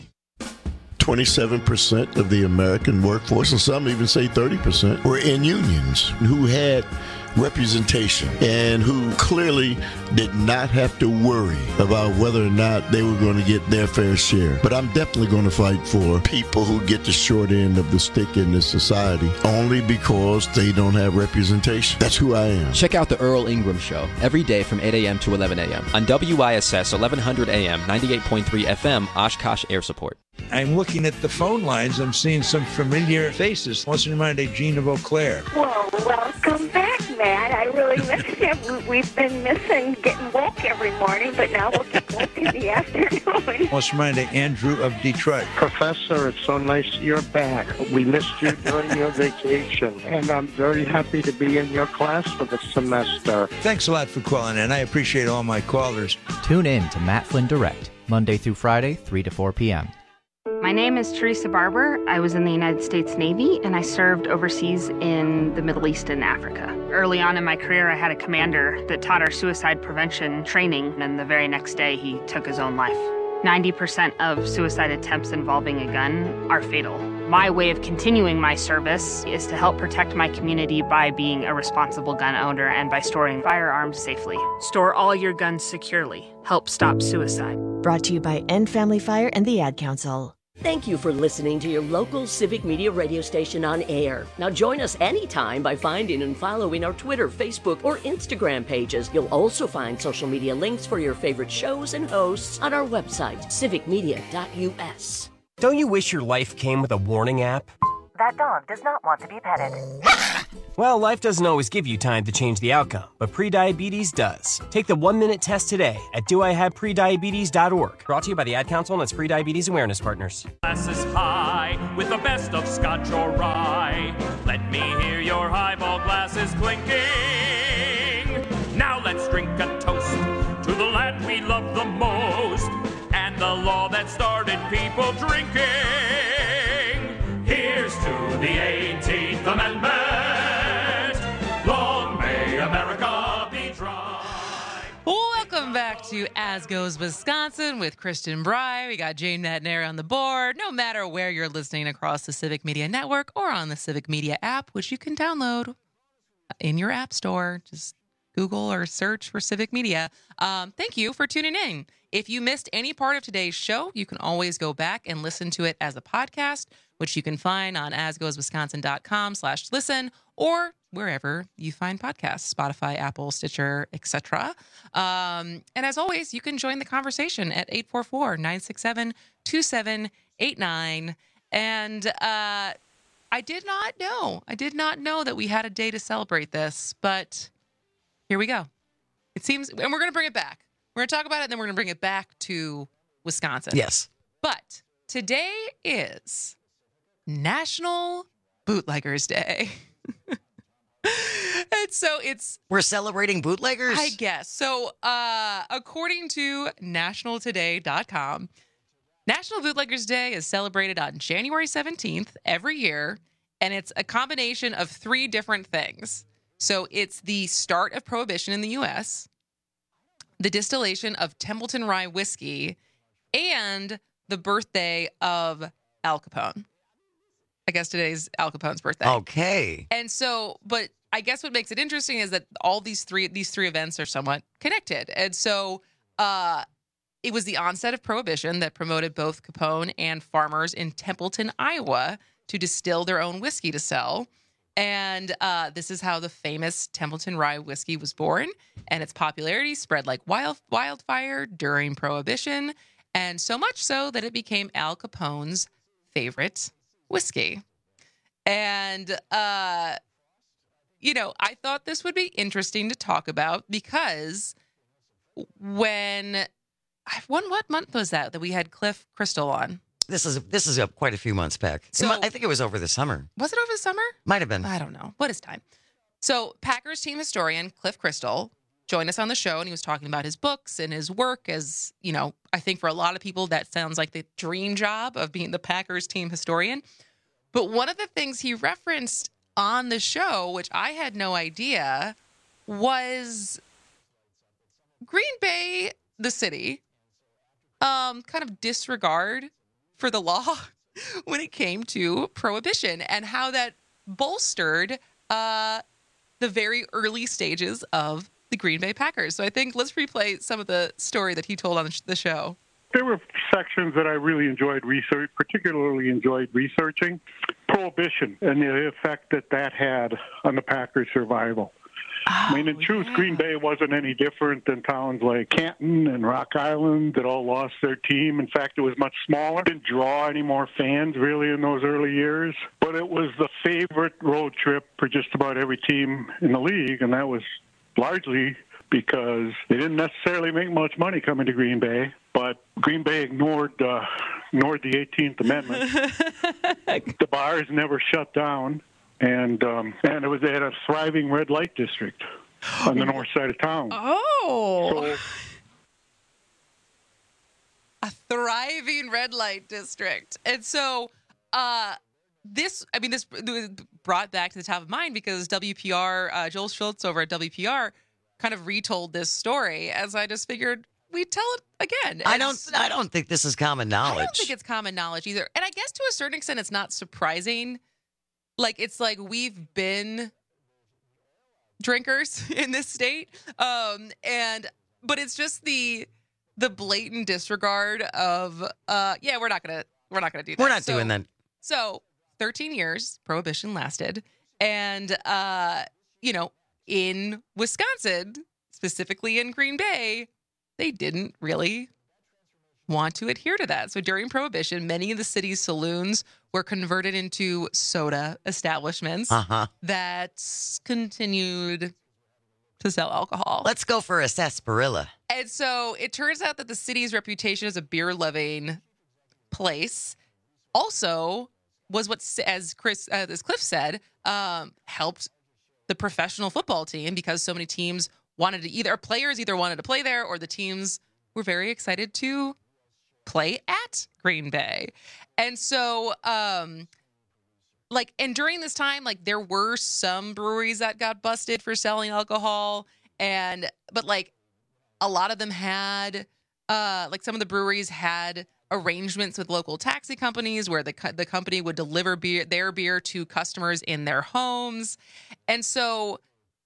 twenty-seven percent of the American workforce, and some even say thirty percent, were in unions who had representation and who clearly did not have to worry about whether or not they were going to get their fair share. But I'm definitely going to fight for people who get the short end of the stick in this society only because they don't have representation. That's who I am. Check out the Earl Ingram Show every day from eight a.m. to eleven a.m. on W I S S eleven hundred A M, ninety-eight point three F M, Oshkosh Air Support. I'm looking at the phone lines. I'm seeing some familiar faces. What's reminded Jean of Eau Claire? Well, welcome back, Matt. I really missed you. We've been missing getting woke every morning, but now we'll get woke in the afternoon. What's reminded Andrew of Detroit? Professor, it's so nice you're back. We missed you during your vacation, and I'm very happy to be in your class for the semester. Thanks a lot for calling in. I appreciate all my callers. Tune in to Matt Flynn Direct, Monday through Friday, three to four p.m. My name is Teresa Barber. I was in the United States Navy, and I served overseas in the Middle East and Africa. Early on in my career, I had a commander that taught our suicide prevention training, and the very next day, he took his own life. ninety percent of suicide attempts involving a gun are fatal. My way of continuing my service is to help protect my community by being a responsible gun owner and by storing firearms safely. Store all your guns securely. Help stop suicide. Brought to you by End Family Fire and the Ad Council. Thank you for listening to your local Civic Media radio station on air. Now join us anytime by finding and following our Twitter, Facebook, or Instagram pages. You'll also find social media links for your favorite shows and hosts on our website, civic media dot U S. Don't you wish your life came with a warning app? That dog does not want to be petted. Well, life doesn't always give you time to change the outcome, but prediabetes does. Take the one-minute test today at do I have prediabetes dot org. Brought to you by the Ad Council and its prediabetes awareness partners. Glasses high with the best of scotch or rye. Let me hear your highball glasses clinking. Now let's drink a toast to the land we love the most and the law that started people drinking. Here's to the eighteenth Amendment. Long may America be dry. Welcome back to As Goes Wisconsin with Kristen Bry. We got Jane Matneri on the board. No matter where you're listening across the Civic Media Network or on the Civic Media app, which you can download in your app store. Just Google or search for Civic Media. Um, thank you for tuning in. If you missed any part of today's show, you can always go back and listen to it as a podcast, which you can find on asgoeswisconsin.com slash listen or wherever you find podcasts, Spotify, Apple, Stitcher, et cetera. Um, and as always, you can join the conversation at eight four four, nine six seven, two seven eight nine. And uh, I did not know, I did not know that we had a day to celebrate this, but here we go. It seems, and we're going to bring it back. We're going to talk about it, and then we're going to bring it back to Wisconsin. Yes. But today is National Bootleggers Day. And so it's... We're celebrating bootleggers? I guess. So uh, according to national today dot com, National Bootleggers Day is celebrated on January seventeenth every year, and it's a combination of three different things. So it's the start of Prohibition in the U S, the distillation of Templeton Rye whiskey, and the birthday of Al Capone. I guess today's Al Capone's birthday. Okay. And so, but I guess what makes it interesting is that all these three these three events are somewhat connected. And so uh, it was the onset of Prohibition that promoted both Capone and farmers in Templeton, Iowa, to distill their own whiskey to sell. And uh, this is how the famous Templeton Rye whiskey was born. And its popularity spread like wild, wildfire during Prohibition. And so much so that it became Al Capone's favorite whiskey. And, uh, you know, I thought this would be interesting to talk about because when, when what month was that that we had Cliff Crystal on? This is this is a, quite a few months back. So, I think it was over the summer. Was it over the summer? Might have been. I don't know. What is time? So Packers team historian Cliff Crystal joined us on the show, and he was talking about his books and his work as, you know, I think for a lot of people that sounds like the dream job of being the Packers team historian. But one of the things he referenced on the show, which I had no idea, was Green Bay, the city, um, kind of disregard for the law when it came to Prohibition and how that bolstered uh, the very early stages of the Green Bay Packers. So I think let's replay some of the story that he told on the show. There were sections that I really enjoyed research, particularly enjoyed researching Prohibition and the effect that that had on the Packers' survival. Oh, I mean, in yeah. truth, Green Bay wasn't any different than towns like Canton and Rock Island that all lost their team. In fact, it was much smaller. It didn't draw any more fans, really, in those early years. But it was the favorite road trip for just about every team in the league, and that was largely because they didn't necessarily make much money coming to Green Bay, but Green Bay ignored uh, ignored the eighteenth Amendment. The bars never shut down. And um, and it was at a thriving red light district on the north side of town. Oh, so, a thriving red light district. And so uh, this, I mean, this was brought back to the top of mind because W P R, uh, Joel Schultz over at W P R kind of retold this story, as I just figured we'd tell it again. I don't, I don't think this is common knowledge. I don't think it's common knowledge either. And I guess to a certain extent, it's not surprising. Like, it's like we've been drinkers in this state. Um, and, but it's just the, the blatant disregard of, uh, yeah, we're not going to, we're not going to do that. We're not so, doing that. So thirteen years Prohibition lasted. And, uh, you know, in Wisconsin, specifically in Green Bay, they didn't really want to adhere to that. So during Prohibition, many of the city's saloons were converted into soda establishments uh-huh. that continued to sell alcohol. Let's go for a sarsaparilla. And so it turns out that the city's reputation as a beer-loving place also was what, as Chris, uh, as Cliff said, um, helped the professional football team because so many teams wanted to either, players either wanted to play there or the teams were very excited to play at Green Bay. And so, um, like, and during this time, like, there were some breweries that got busted for selling alcohol. And, but like, a lot of them had, uh, like, some of the breweries had arrangements with local taxi companies where the co- the company would deliver beer, their beer to customers in their homes. And so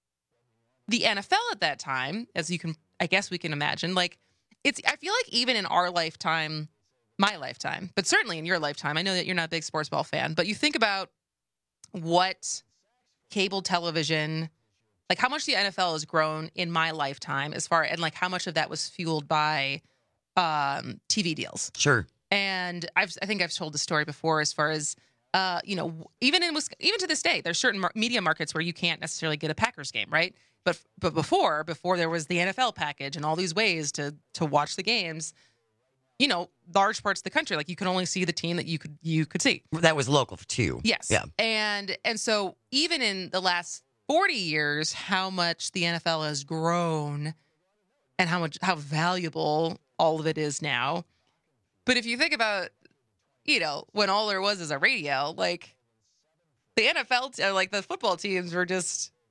the N F L at that time, as you can, I guess we can imagine, like, it's, I feel like even in our lifetime, my lifetime, but certainly in your lifetime, I know that you're not a big sports ball fan, but you think about what cable television, like how much the N F L has grown in my lifetime as far, and like how much of that was fueled by um, T V deals. Sure. And I've, I think I've told the story before as far as, uh, you know, even in even to this day, there's certain mar- media markets where you can't necessarily get a Packers game, right? But but before before there was the N F L package and all these ways to to watch the games, you know, large parts of the country, like you could only see the team that you could you could see. That was local too. Yes. Yeah. And and so even in the last forty years, how much the N F L has grown and how much how valuable all of it is now. But if you think about, you know, when all there was is a radio, like the N F L, t- like the football teams were just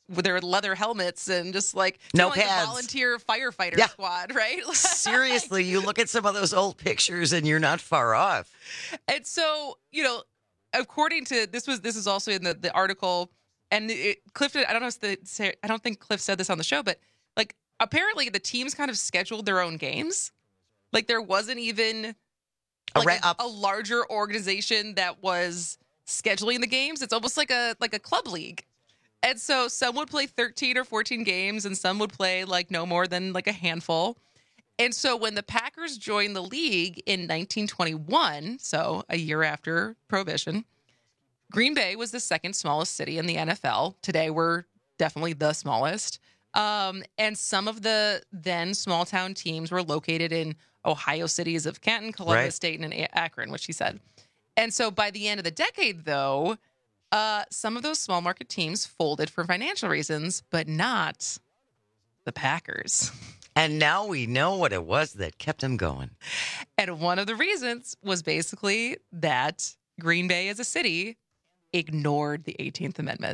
with their leather helmets and just like No like pads. a volunteer firefighter Yeah. squad, right? Seriously, you look at some of those old pictures and you're not far off. And so, you know, according to this was this is also in the, the article, and it, Cliff, I don't know if the I don't think Cliff said this on the show, but like apparently the teams kind of scheduled their own games. Like there wasn't even like right a, up. a larger organization that was scheduling the games. It's almost like a like a club league. And so some would play thirteen or fourteen games and some would play like no more than like a handful. And so when the Packers joined the league in nineteen twenty-one, so a year after Prohibition, Green Bay was the second smallest city in the N F L. Today, we're definitely the smallest. Um, and some of the then small town teams were located in Ohio cities of Canton, Columbus, Right. Dayton, and Akron, which he said. And so by the end of the decade, though, uh, some of those small market teams folded for financial reasons, but not the Packers. And now we know what it was that kept him going. And one of the reasons was basically that Green Bay as a city ignored the eighteenth Amendment.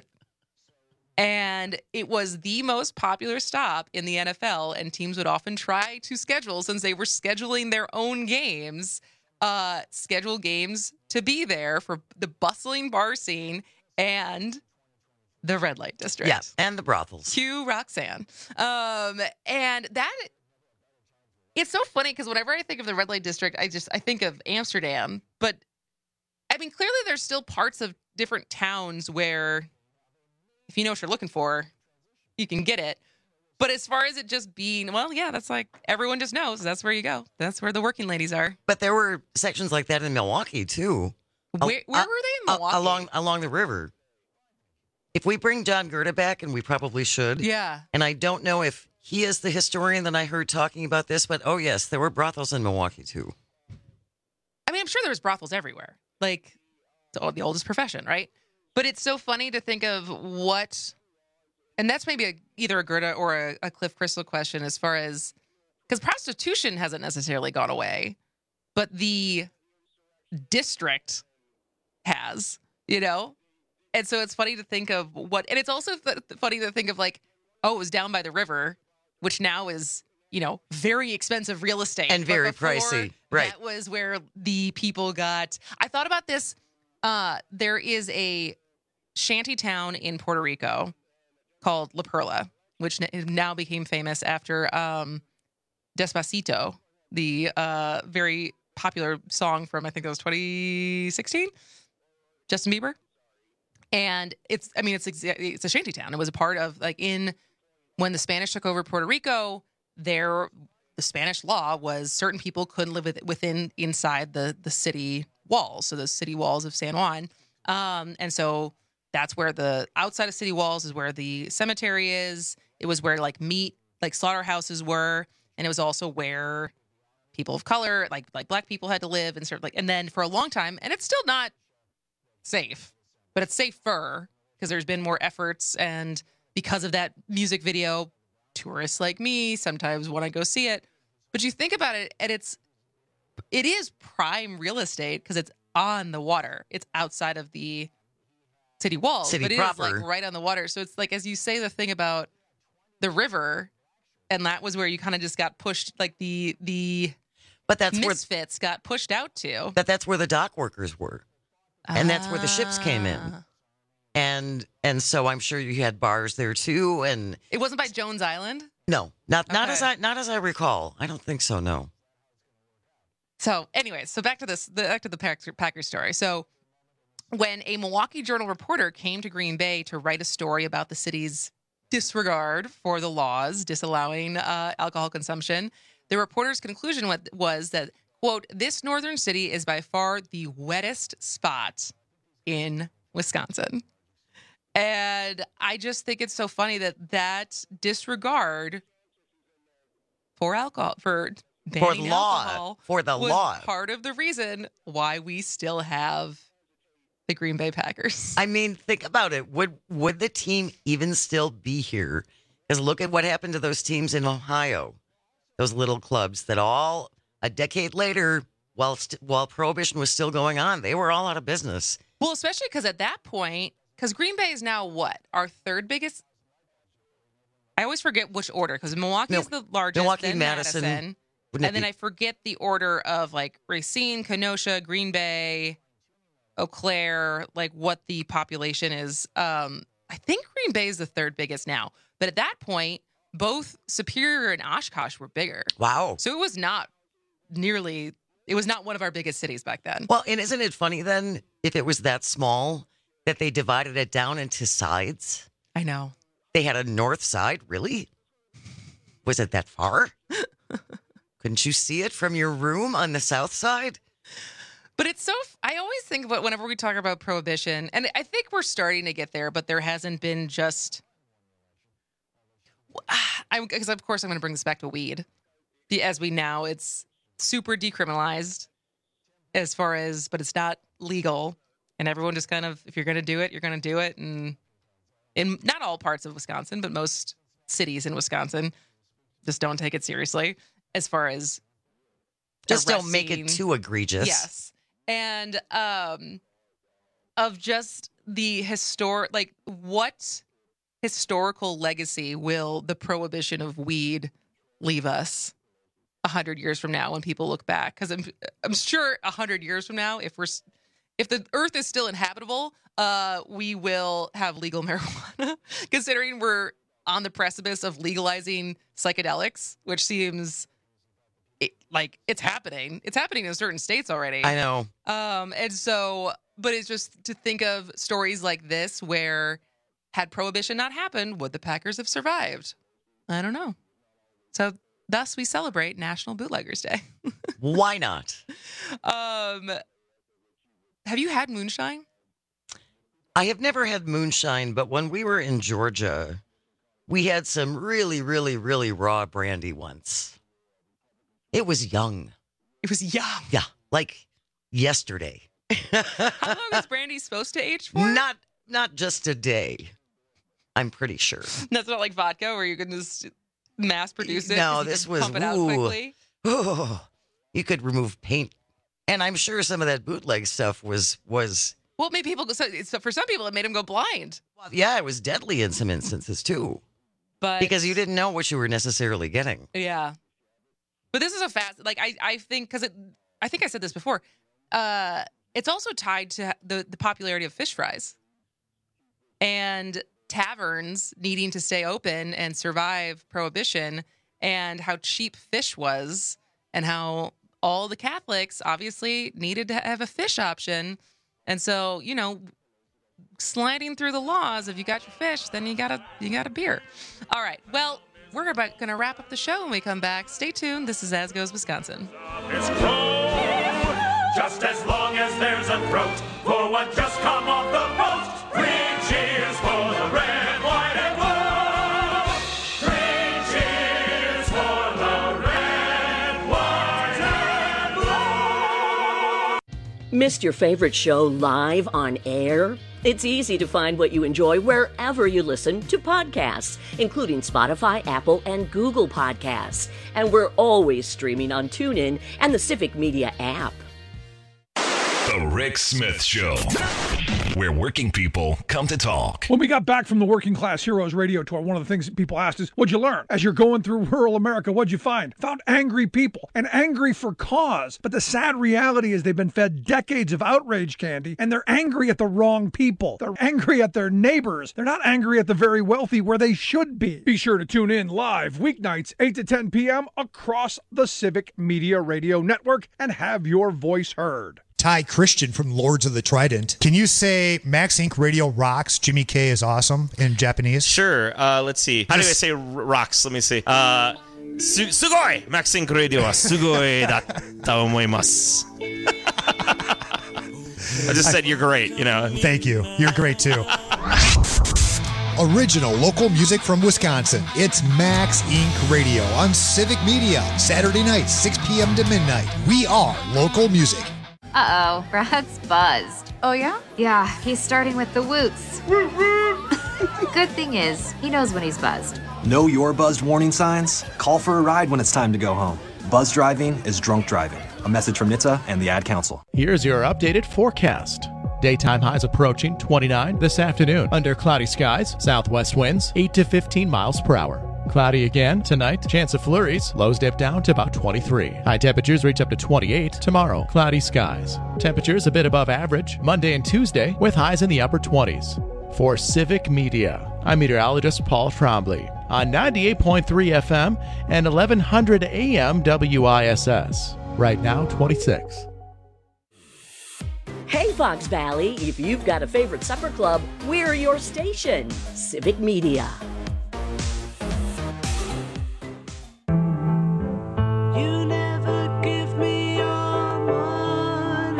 And it was the most popular stop in the N F L, and teams would often try to schedule, since they were scheduling their own games, uh, schedule games to be there for the bustling bar scene and the red light district. Yeah, and the brothels. Cue Roxanne. Um, and that, it's so funny because whenever I think of the red light district, I just, I think of Amsterdam. But, I mean, clearly there's still parts of different towns where if you know what you're looking for, you can get it. But as far as it just being, well, yeah, that's like, everyone just knows that's where you go. That's where the working ladies are. But there were sections like that in Milwaukee, too. Where, where Uh, were they in uh, Milwaukee? along, along the river. If we bring John Gerda back, and we probably should. Yeah. And I don't know if he is the historian that I heard talking about this, but oh, yes, there were brothels in Milwaukee, too. I mean, I'm sure there's brothels everywhere. Like, it's the oldest profession, right? But it's so funny to think of what, and that's maybe a, either a Gerda or a, a Cliff Crystal question as far as, because prostitution hasn't necessarily gone away, but the district has, you know? And so it's funny to think of what, and it's also th- funny to think of like, oh, it was down by the river, which now is, you know, very expensive real estate. And But very before, pricey, right. That was where the people got, I thought about this. Uh, there is a shanty town in Puerto Rico called La Perla, which n- now became famous after um, Despacito, the uh, very popular song from, I think it was twenty sixteen, Justin Bieber. And it's, I mean, it's exa- it's a shanty town. It was a part of, like, in, when the Spanish took over Puerto Rico, there, the Spanish law was certain people couldn't live with, within, inside the, the city walls. So the city walls of San Juan. Um, and so that's where the, outside of city walls is where the cemetery is. It was where, like, meat, like, slaughterhouses were. And it was also where people of color, like, like black people had to live and sort of like, and then for a long time, and it's still not safe, but it's safer because there's been more efforts. And because of that music video, tourists like me sometimes want to go see it. But you think about it, and it's, it is prime real estate because it's on the water. It's outside of the city walls, City but it proper. is like right on the water. So it's like, as you say, the thing about the river, and that was where you kind of just got pushed, like the, the But that's where, misfits got pushed out to. but that's where the dock workers were. And that's where the ships came in. Ah. And and so I'm sure you had bars there too. And It wasn't by Jones Island. no, not not Okay. as I not as I recall. I don't think so. No. So, anyways, so back to this, the, back to the Packers, Packers story. So, when a Milwaukee Journal reporter came to Green Bay to write a story about the city's disregard for the laws disallowing uh, alcohol consumption, the reporter's conclusion wa- was that, quote, this northern city is by far the wettest spot in Wisconsin. And I just think it's so funny that that disregard for alcohol, for For banning law. alcohol For the was law. part of the reason why we still have the Green Bay Packers. I mean, think about it. Would would the team even still be here? Because look at what happened to those teams in Ohio, those little clubs that all a decade later, while st- while Prohibition was still going on, they were all out of business. Well, especially because at that point, because Green Bay is now what? Our third biggest I always forget which order because Milwaukee's Mil- the largest. Milwaukee, then Madison. Madison Wouldn't it and then be- I forget the order of like Racine, Kenosha, Green Bay, Eau Claire, like what the population is. Um, I think Green Bay is the third biggest now. But at that point, both Superior and Oshkosh were bigger. Wow. So it was not nearly, it was not one of our biggest cities back then. Well, and isn't it funny then, if it was that small, that they divided it down into sides? I know. They had a north side, really? Was it that far? Couldn't you see it from your room on the south side? But it's so, I always think about whenever we talk about prohibition, and I think we're starting to get there, but there hasn't been just, I because of course I'm going to bring this back to weed. The, as we now, it's super decriminalized as far as, but it's not legal. And everyone just kind of, if you're going to do it, you're going to do it. And in not all parts of Wisconsin, but most cities in Wisconsin just don't take it seriously as far as Just don't make arresting. it too egregious. Yes. And um, of just the historic, like what historical legacy will the prohibition of weed leave us a hundred years from now when people look back? Because I'm, I'm sure a hundred years from now, if we're, if the earth is still inhabitable, uh, we will have legal marijuana, considering we're on the precipice of legalizing psychedelics, which seems it, like it's happening. It's happening in certain states already. I know. Um, and so, but it's just to think of stories like this where had prohibition not happened, would the Packers have survived? I don't know. So thus we celebrate National Bootleggers Day. Why not? Um, have you had moonshine? I have never had moonshine, but when we were in Georgia, we had some really, really, really raw brandy once. It was young. It was young. Yeah, like yesterday. How long is brandy supposed to age for? Not not just a day. I'm pretty sure. That's not like vodka where you can just mass produce it. No, 'cause you this can was pump it out ooh, quickly. ooh, you could remove paint, and I'm sure some of that bootleg stuff was was Well, maybe people go. So, so for some people, it made them go blind. yeah, it was deadly in some instances too, But because you didn't know what you were necessarily getting. yeah. But this is a fast. Like I, I think because it. I think I said this before. Uh, it's also tied to the the popularity of fish fries, and taverns needing to stay open and survive prohibition, and how cheap fish was, and how all the Catholics obviously needed to have a fish option. And so, you know, sliding through the laws, if you got your fish, then you got a you got a beer. All right. Well, we're about going to wrap up the show when we come back. Stay tuned. This is As Goes Wisconsin. It's cold, just as long as there's a throat for what just come off the boat. Three cheers for the red, white, and blue. Three cheers for the red, white, and blue. Missed your favorite show live on air? It's easy to find what you enjoy wherever you listen to podcasts, including Spotify, Apple, and Google Podcasts. And we're always streaming on TuneIn and the Civic Media app. The Rick Smith Show, where working people come to talk. When we got back from the Working Class Heroes radio tour, one of the things that people asked is, what'd you learn? As you're going through rural America, what'd you find? Found angry people, and angry for cause. But the sad reality is they've been fed decades of outrage candy, and they're angry at the wrong people. They're angry at their neighbors. They're not angry at the very wealthy where they should be. Be sure to tune in live weeknights, eight to ten p.m. across the Civic Media Radio Network and have your voice heard. Ty Christian from Lords of the Trident. Can you say Max Incorporated Radio rocks, Jimmy K is awesome in Japanese? Sure. Uh, let's see. How do I say r- rocks? Let me see. Uh, su- sugoi! Max Incorporated Radio wa sugoi datta omoimasu. I just said you're great, you know. Thank you. You're great too. Original local music from Wisconsin. It's Max Incorporated Radio on Civic Media. Saturday night, six p.m. to midnight. We are local music. Uh-oh, Brad's buzzed. Oh, yeah? Yeah, he's starting with the woots. Good thing is, he knows when he's buzzed. Know your buzzed warning signs? Call for a ride when it's time to go home. Buzz driving is drunk driving. A message from N H T S A and the Ad Council. Here's your updated forecast. Daytime highs approaching twenty-nine this afternoon. Under cloudy skies, southwest winds eight to fifteen miles per hour. Cloudy again tonight. Chance of flurries. Lows dip down to about twenty-three. High temperatures reach up to twenty-eight. Tomorrow, cloudy skies. Temperatures a bit above average Monday and Tuesday with highs in the upper twenties. For Civic Media, I'm meteorologist Paul Trombley on ninety-eight point three F M and eleven hundred A M W I S S. Right now, twenty-six. Hey, Fox Valley, if you've got a favorite supper club, we're your station. Civic Media. You never give me your money.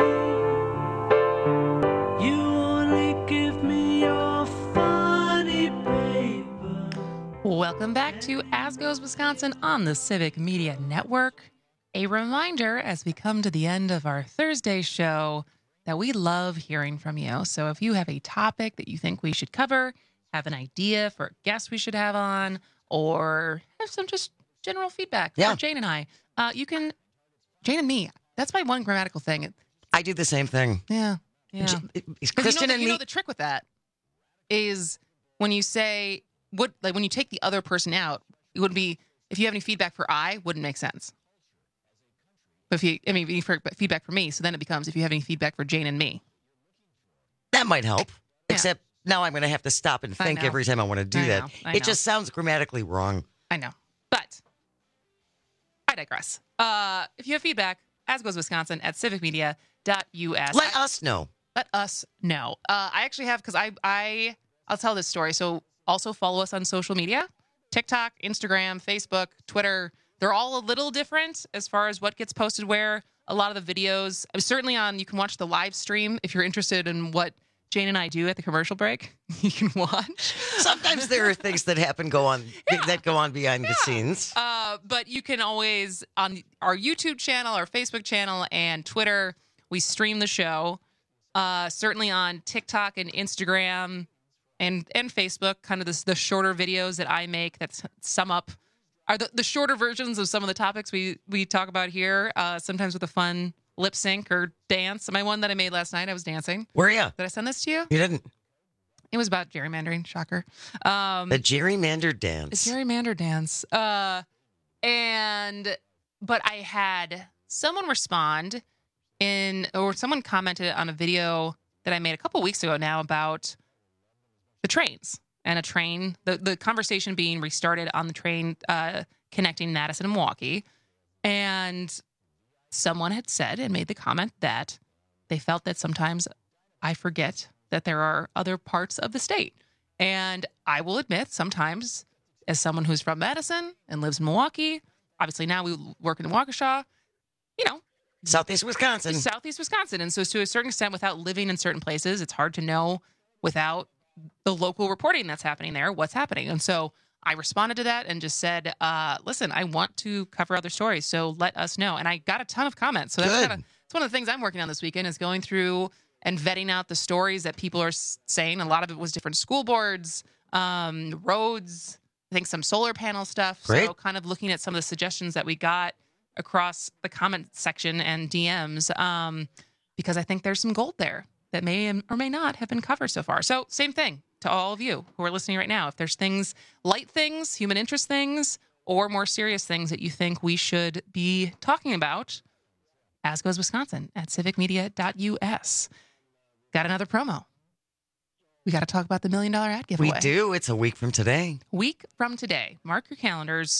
You only give me your funny paper. Welcome back to As Goes Wisconsin on the Civic Media Network. A reminder as we come to the end of our Thursday show that we love hearing from you. So if you have a topic that you think we should cover, have an idea for a guest we should have on, or have some just general feedback Yeah. for Jane and I, uh, you can, Jane and me, that's my one grammatical thing. I do the same thing. Yeah. Yeah. J- 'Cause Kristen you know, the, and you me. know the trick with that is when you say, what, like when you take the other person out, it would be, if you have any feedback for I, wouldn't make sense. But if you, I mean, for feedback for me, so then it becomes if you have any feedback for Jane and me. That might help. Except now I'm going to have to stop and I think know. every time I want to do I that. know, I It know. just sounds grammatically wrong. I know. But I digress. Uh, if you have feedback, as goes Wisconsin at civic media dot U S. Let us know. Let us know. Uh, I actually have, because I, I, I'll tell this story. So also follow us on social media, TikTok, Instagram, Facebook, Twitter. They're all a little different as far as what gets posted where. A lot of the videos, certainly on, you can watch the live stream if you're interested in what Jane and I do at the commercial break. You can watch. Sometimes there are things that happen go on that go on behind the scenes. Uh, but you can always, on our YouTube channel, our Facebook channel, and Twitter, we stream the show. Uh, certainly on TikTok and Instagram and, and Facebook, kind of this, the shorter videos that I make that sum up are the, the shorter versions of some of the topics we, we talk about here, uh, sometimes with a fun lip sync or dance. My one that I made last night, I was dancing. Where are you? Did I send this to you? You didn't. It was about gerrymandering, shocker. Um, The gerrymander dance. The gerrymander dance. Uh, and, but I had someone respond in, or someone commented on a video that I made a couple weeks ago now about the trains. And a train, the, the conversation being restarted on the train uh, connecting Madison and Milwaukee. And someone had said and made the comment that they felt that sometimes I forget that there are other parts of the state. And I will admit, sometimes, as someone who's from Madison and lives in Milwaukee, obviously now we work in Waukesha, you know. Southeast Wisconsin. Southeast Wisconsin. And so to a certain extent, without living in certain places, it's hard to know without the local reporting that's happening there, what's happening. And so I responded to that and just said, uh, listen, I want to cover other stories, so let us know. And I got a ton of comments. So that's Good. kind of, it's one of the things I'm working on this weekend is going through and vetting out the stories that people are s- saying. A lot of it was different school boards, um, roads, I think some solar panel stuff. Great. So kind of looking at some of the suggestions that we got across the comment section and D Ms, um, because I think there's some gold there that may or may not have been covered so far. So same thing to all of you who are listening right now. If there's things, light things, human interest things, or more serious things that you think we should be talking about, as goes Wisconsin at civic media dot U S. Got another promo. We got to talk about the million dollar ad giveaway. We do. It's a week from today. Week from today. Mark your calendars.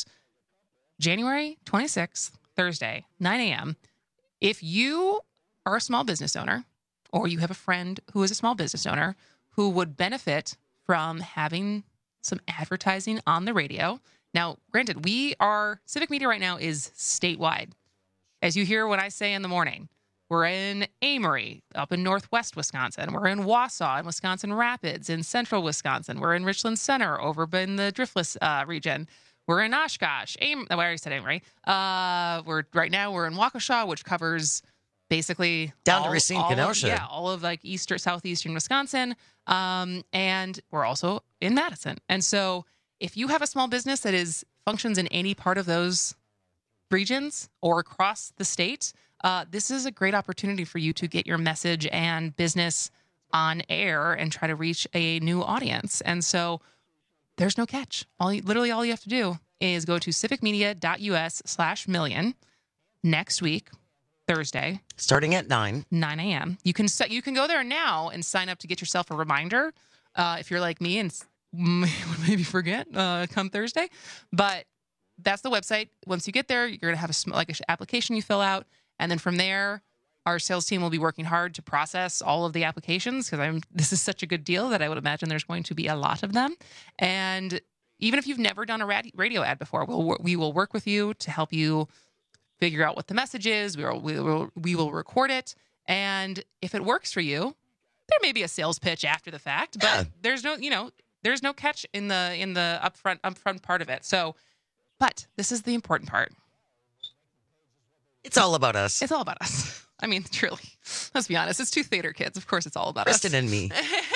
January twenty-sixth, Thursday, nine a.m. If you are a small business owner, or you have a friend who is a small business owner who would benefit from having some advertising on the radio. Now, granted, we are, Civic Media right now is statewide. As you hear when I say in the morning, we're in Amory, up in northwest Wisconsin. We're in Wausau, in Wisconsin Rapids, in central Wisconsin. We're in Richland Center, over in the Driftless uh, region. We're in Oshkosh. Am- oh, I already said Amory. Uh, we're right now we're in Waukesha, which covers basically Down to all- Racine, all of- Kenosha. Yeah, all of like eastern, southeastern Wisconsin. Um, and we're also in Madison. And so if you have a small business that is functions in any part of those regions or across the state, uh, this is a great opportunity for you to get your message and business on air and try to reach a new audience. And so there's no catch. All you, literally all you have to do is go to civicmedia.us slash million next week, Thursday. Starting at nine. nine a.m. You can set, you can go there now and sign up to get yourself a reminder uh, if you're like me and maybe forget uh, come Thursday. But that's the website. Once you get there, you're going to have a sm- like an application you fill out. And then from there, our sales team will be working hard to process all of the applications because I'm this is such a good deal that I would imagine there's going to be a lot of them. And even if you've never done a rad- radio ad before, we'll, we will work with you to help you figure out what the message is. We will, we will, we will record it. And if it works for you, there may be a sales pitch after the fact, but Yeah. there's no, you know, there's no catch in the, in the upfront, upfront part of it. So, but this is the important part. It's all about us. It's all about us. I mean, truly, let's be honest. It's two theater kids. Of course, it's all about Kristen us. and me.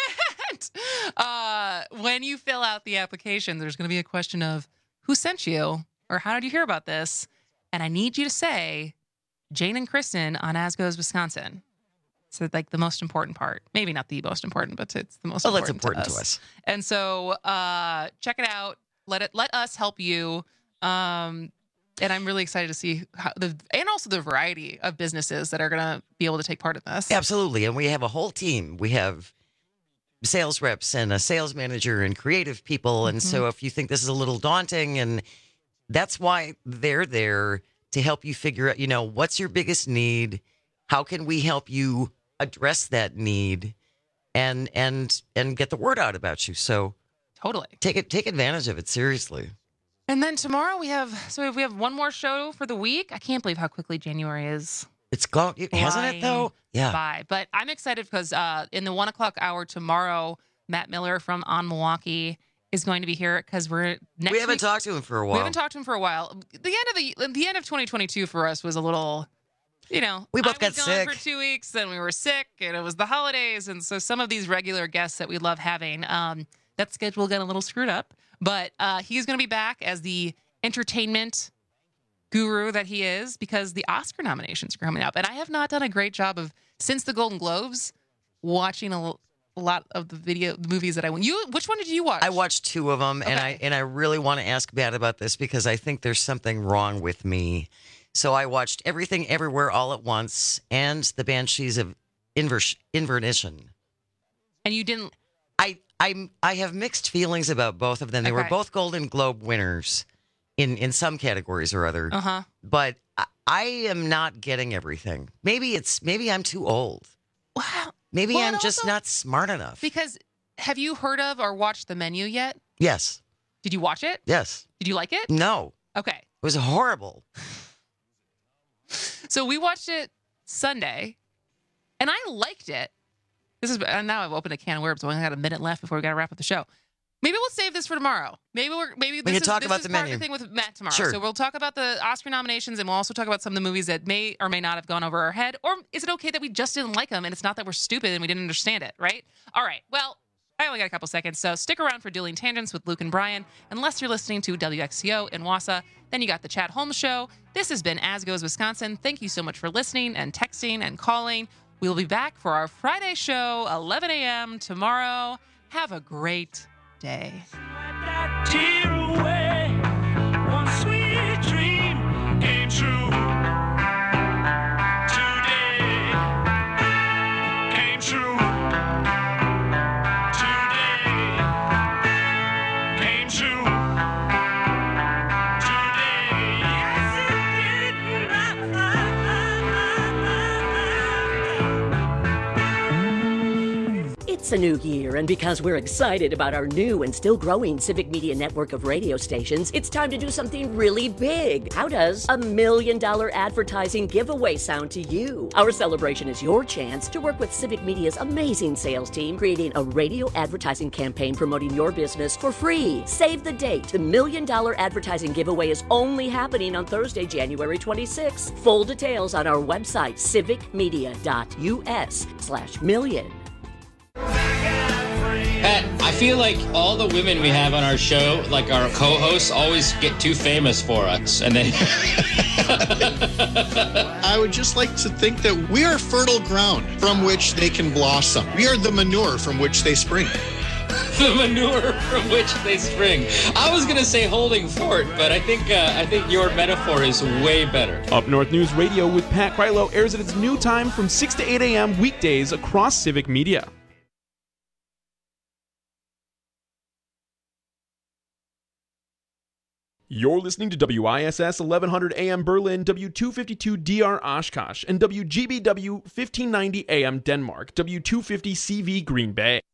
uh, when you fill out the application, there's going to be a question of who sent you or how did you hear about this? And I need you to say Jane and Kristen on As Goes Wisconsin. So like the most important part. Maybe not the most important, but it's the most Well, that's important, important to us. And so uh, check it out. Let it let us help you. Um, and I'm really excited to see how the and also the variety of businesses that are going to be able to take part in this. Absolutely. And we have a whole team. We have sales reps and a sales manager and creative people. And so if you think this is a little daunting, and that's why they're there to help you figure out, you know, what's your biggest need? How can we help you address that need and and and get the word out about you? So totally take it take advantage of it, seriously. And then tomorrow we have so we have one more show for the week. I can't believe how quickly January is. It's gone, hasn't it though? Yeah. By. But I'm excited because uh, in the one o'clock hour tomorrow, Matt Miller from On Milwaukee is going to be here because we're next we haven't week, talked to him for a while. We haven't talked to him for a while. The end of the the end of twenty twenty-two for us was a little, you know, we both I got was gone sick for two weeks, and we were sick, and it was the holidays, and so some of these regular guests that we love having, um, that schedule got a little screwed up. But uh, he's going to be back as the entertainment guru that he is because the Oscar nominations are coming up, and I have not done a great job of since the Golden Globes watching a, a lot of the video the movies that I went. You, which one did you watch? I watched two of them, Okay. and I and I really want to ask Matt about this because I think there's something wrong with me. So I watched Everything Everywhere All at Once and The Banshees of Inver- Invernation. And you didn't. I I I have mixed feelings about both of them. They were Okay. both Golden Globe winners in in some categories or other. Uh huh. But I, I am not getting everything. Maybe it's maybe I'm too old. Wow. Maybe Well, I'm and just also- not smart enough. Because have you heard of or watched The Menu yet? Yes. Did you watch it? Yes. Did you like it? No. Okay. It was horrible. So we watched it Sunday, and I liked it. This is and now I've opened a can of worms. We only got a minute left before we got to wrap up the show. Maybe we'll save this for tomorrow. Maybe we're maybe this can is, talk this about is the part menu. of the thing with Matt tomorrow. Sure. So we'll talk about the Oscar nominations, and we'll also talk about some of the movies that may or may not have gone over our head. Or is it okay that we just didn't like them, and it's not that we're stupid and we didn't understand it, right? All right. Well, I only got a couple seconds, so stick around for Dueling Tangents with Luke and Brian. Unless you're listening to W X C O in Wausau, then you got the Chad Holmes Show. This has been As Goes Wisconsin. Thank you so much for listening and texting and calling. We'll be back for our Friday show, eleven a.m. tomorrow. Have a great day. Tear away, one sweet dream came true. Today came true. Today came true. Today, yes it did. It's a new year, and because we're excited about our new and still growing Civic Media network of radio stations, it's time to do something really big. How does a million dollar advertising giveaway sound to you? Our celebration is your chance to work with Civic Media's amazing sales team, creating a radio advertising campaign promoting your business for free. Save the date. The million dollar advertising giveaway is only happening on Thursday, January twenty-sixth. Full details on our website, civicmedia.us slash million. Pat, I feel like all the women we have on our show, like our co-hosts, always get too famous for us. And then I would just like to think that we are fertile ground from which they can blossom. We are the manure from which they spring. the manure from which they spring. I was gonna say holding fort, but I think uh, I think your metaphor is way better. Up North News Radio with Pat Krylo airs at its new time from six to eight a.m. weekdays across Civic Media. You're listening to W I S S eleven hundred A M Berlin, W two fifty-two D R Oshkosh, and W G B W fifteen ninety A M Denmark, W two fifty C V Green Bay.